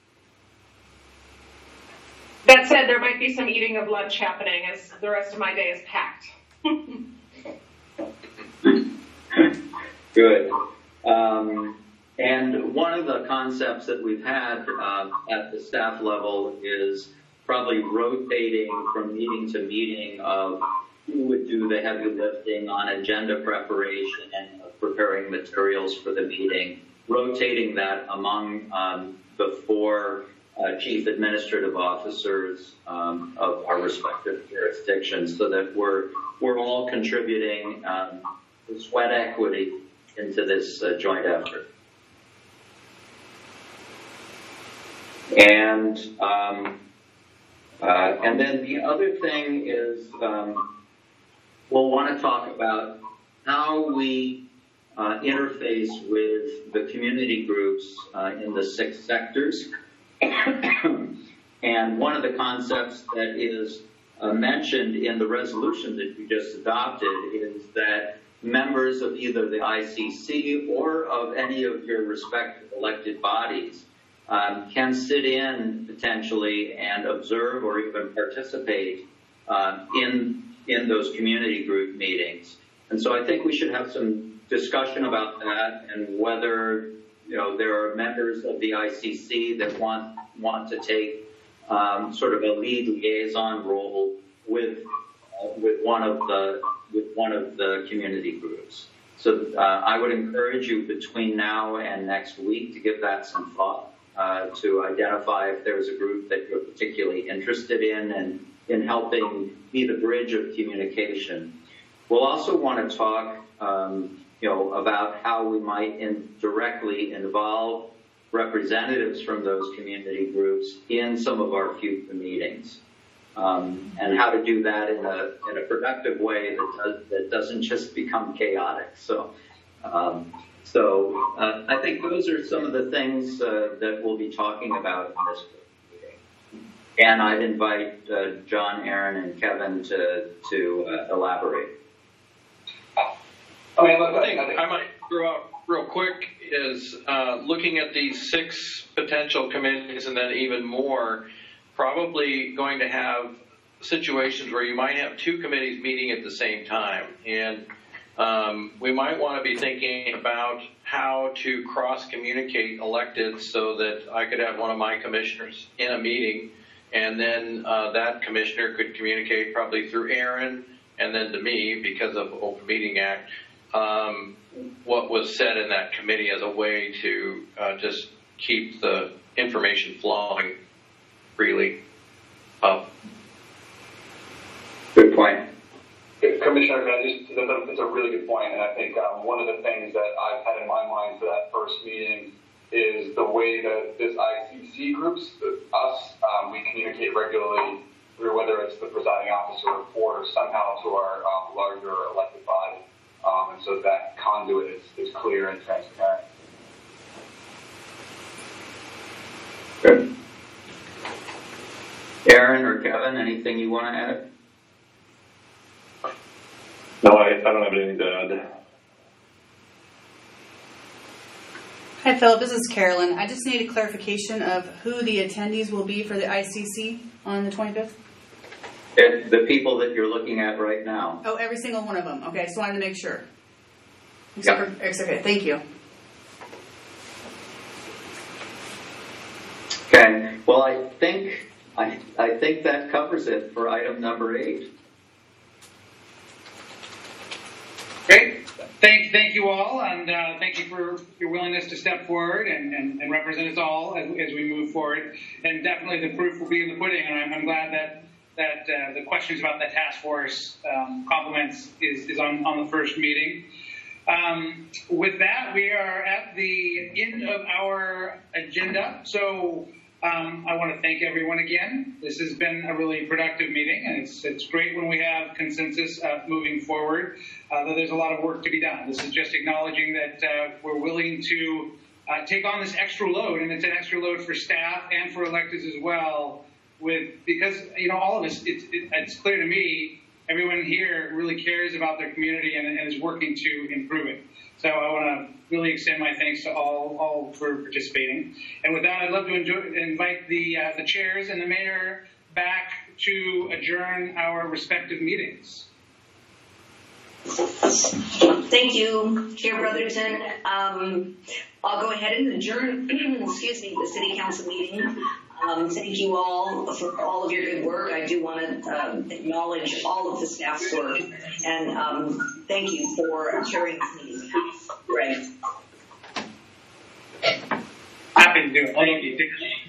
That said, there might be some eating of lunch happening as the rest of my day is packed. Good. Um, and one of the concepts that we've had uh, at the staff level is probably rotating from meeting to meeting of who would do the heavy lifting on agenda preparation and preparing materials for the meeting, rotating that among um, the four uh, chief administrative officers um, of our respective jurisdictions, so that we're we're all contributing um, sweat equity into this uh, joint effort. And um, uh, and then the other thing is um, we'll want to talk about how we uh, interface with the community groups uh, in the six sectors. And one of the concepts that is uh, mentioned in the resolution that you just adopted is that members of either the I C C or of any of your respective elected bodies um, can sit in potentially and observe or even participate uh, in in those community group meetings. And so I think we should have some discussion about that and whether, you know, there are members of the I C C that want want to take um, sort of a lead liaison role with uh, with one of the with one of the community groups. So uh, I would encourage you between now and next week to give that some thought, uh, to identify if there's a group that you're particularly interested in and in helping be the bridge of communication. We'll also want to talk, um, you know, about how we might in directly involve representatives from those community groups in some of our future meetings, um, and how to do that in a in a productive way that does, that doesn't just become chaotic. So, um, so uh, I think those are some of the things uh, that we'll be talking about in this meeting. And I'd invite uh, John, Aaron, and Kevin to to uh, elaborate. I mean, the thing I might throw out real quick is uh, looking at these six potential committees and then even more, probably going to have situations where you might have two committees meeting at the same time. And um, we might want to be thinking about how to cross-communicate electeds so that I could have one of my commissioners in a meeting, and then uh, that commissioner could communicate probably through Aaron and then to me because of Open Meeting Act. Um, what was said in that committee as a way to uh, just keep the information flowing freely up. Good point. Commissioner, can I just, that's a really good point, and I think um, one of the things that I've had in my mind for that first meeting is the way that this I C C groups, us, um, we communicate regularly through whether it's the presiding officer report or somehow to our um, larger elected body. Um, and so that conduit is, is clear and transparent. Good. Aaron or Kevin, anything you want to add? No, I, I don't have anything to add. Hi, Philip. This is Carolyn. I just need a clarification of who the attendees will be for the I C C on the twenty-fifth. It, the people that you're looking at right now. Oh, every single one of them. Okay, just wanted to make sure. Except Yeah. for, except, okay, thank you. Okay. Well, I think I, I think that covers it for item number eight. Great. Thank, thank you all, and uh, thank you for your willingness to step forward and, and, and represent us all as, as we move forward. And definitely the proof will be in the pudding, and I'm, I'm glad that that uh, the questions about the task force um, compliments is, is on, on the first meeting. Um, with that, we are at the end of our agenda. So um, I want to thank everyone again. This has been a really productive meeting, and it's it's great when we have consensus uh, moving forward, uh, though there's a lot of work to be done. This is just acknowledging that uh, we're willing to uh, take on this extra load, and it's an extra load for staff and for electeds as well, with because, you know, all of us, it's, it, it's clear to me, everyone here really cares about their community and, and is working to improve it. So I want to really extend my thanks to all, all for participating. And with that, I'd love to enjoy, invite the, uh, the chairs and the mayor back to adjourn our respective meetings. Thank you, Chair Brotherton. Um, I'll go ahead and adjourn, excuse me, the City Council meeting. Um, thank you all for all of your good work. I do want to um, acknowledge all of the staff's work, and um, thank you for chairing this meeting. Greg. Happy to do it. Thank you.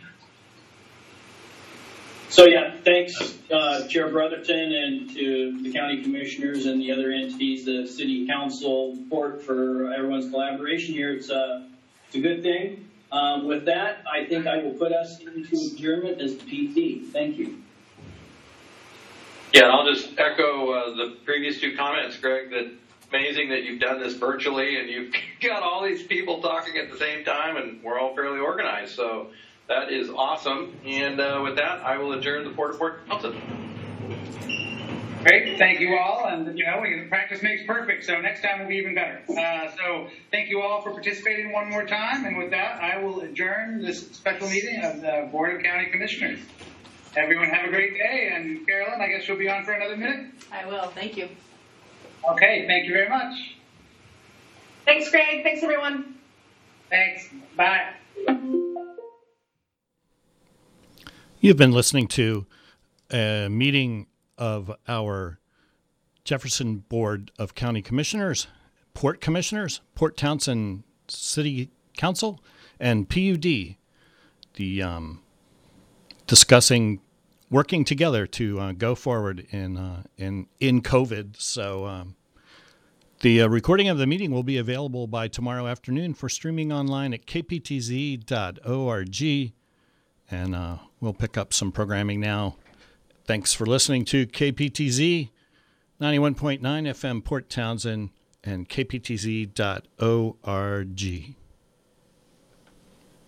So yeah, thanks, uh, Chair Brotherton, and to the county commissioners and the other entities, the city council, port for everyone's collaboration here. It's a, it's a good thing. Um, with that, I think I will put us into adjournment as P T. Thank you. Yeah, and I'll just echo uh, the previous two comments, Greg, that amazing that you've done this virtually and you've got all these people talking at the same time, and we're all fairly organized. So that is awesome. And uh, with that, I will adjourn the Port of Port Townsend. Great, thank you all, and you know, practice makes perfect, so next time will be even better. Uh, so thank you all for participating one more time, and with that, I will adjourn this special meeting of the Board of County Commissioners. Everyone have a great day, and Carolyn, I guess you'll be on for another minute? I will, thank you. Okay, thank you very much. Thanks, Greg. Thanks, everyone. Thanks. Bye. You've been listening to a meeting of our Jefferson Board of County Commissioners, Port Commissioners, Port Townsend City Council, and P U D, the um, discussing working together to uh, go forward in uh, in in COVID. So um, the uh, recording of the meeting will be available by tomorrow afternoon for streaming online at k p t z dot org, and uh, we'll pick up some programming now. Thanks for listening to K P T Z ninety-one point nine F M Port Townsend and k p t z dot org.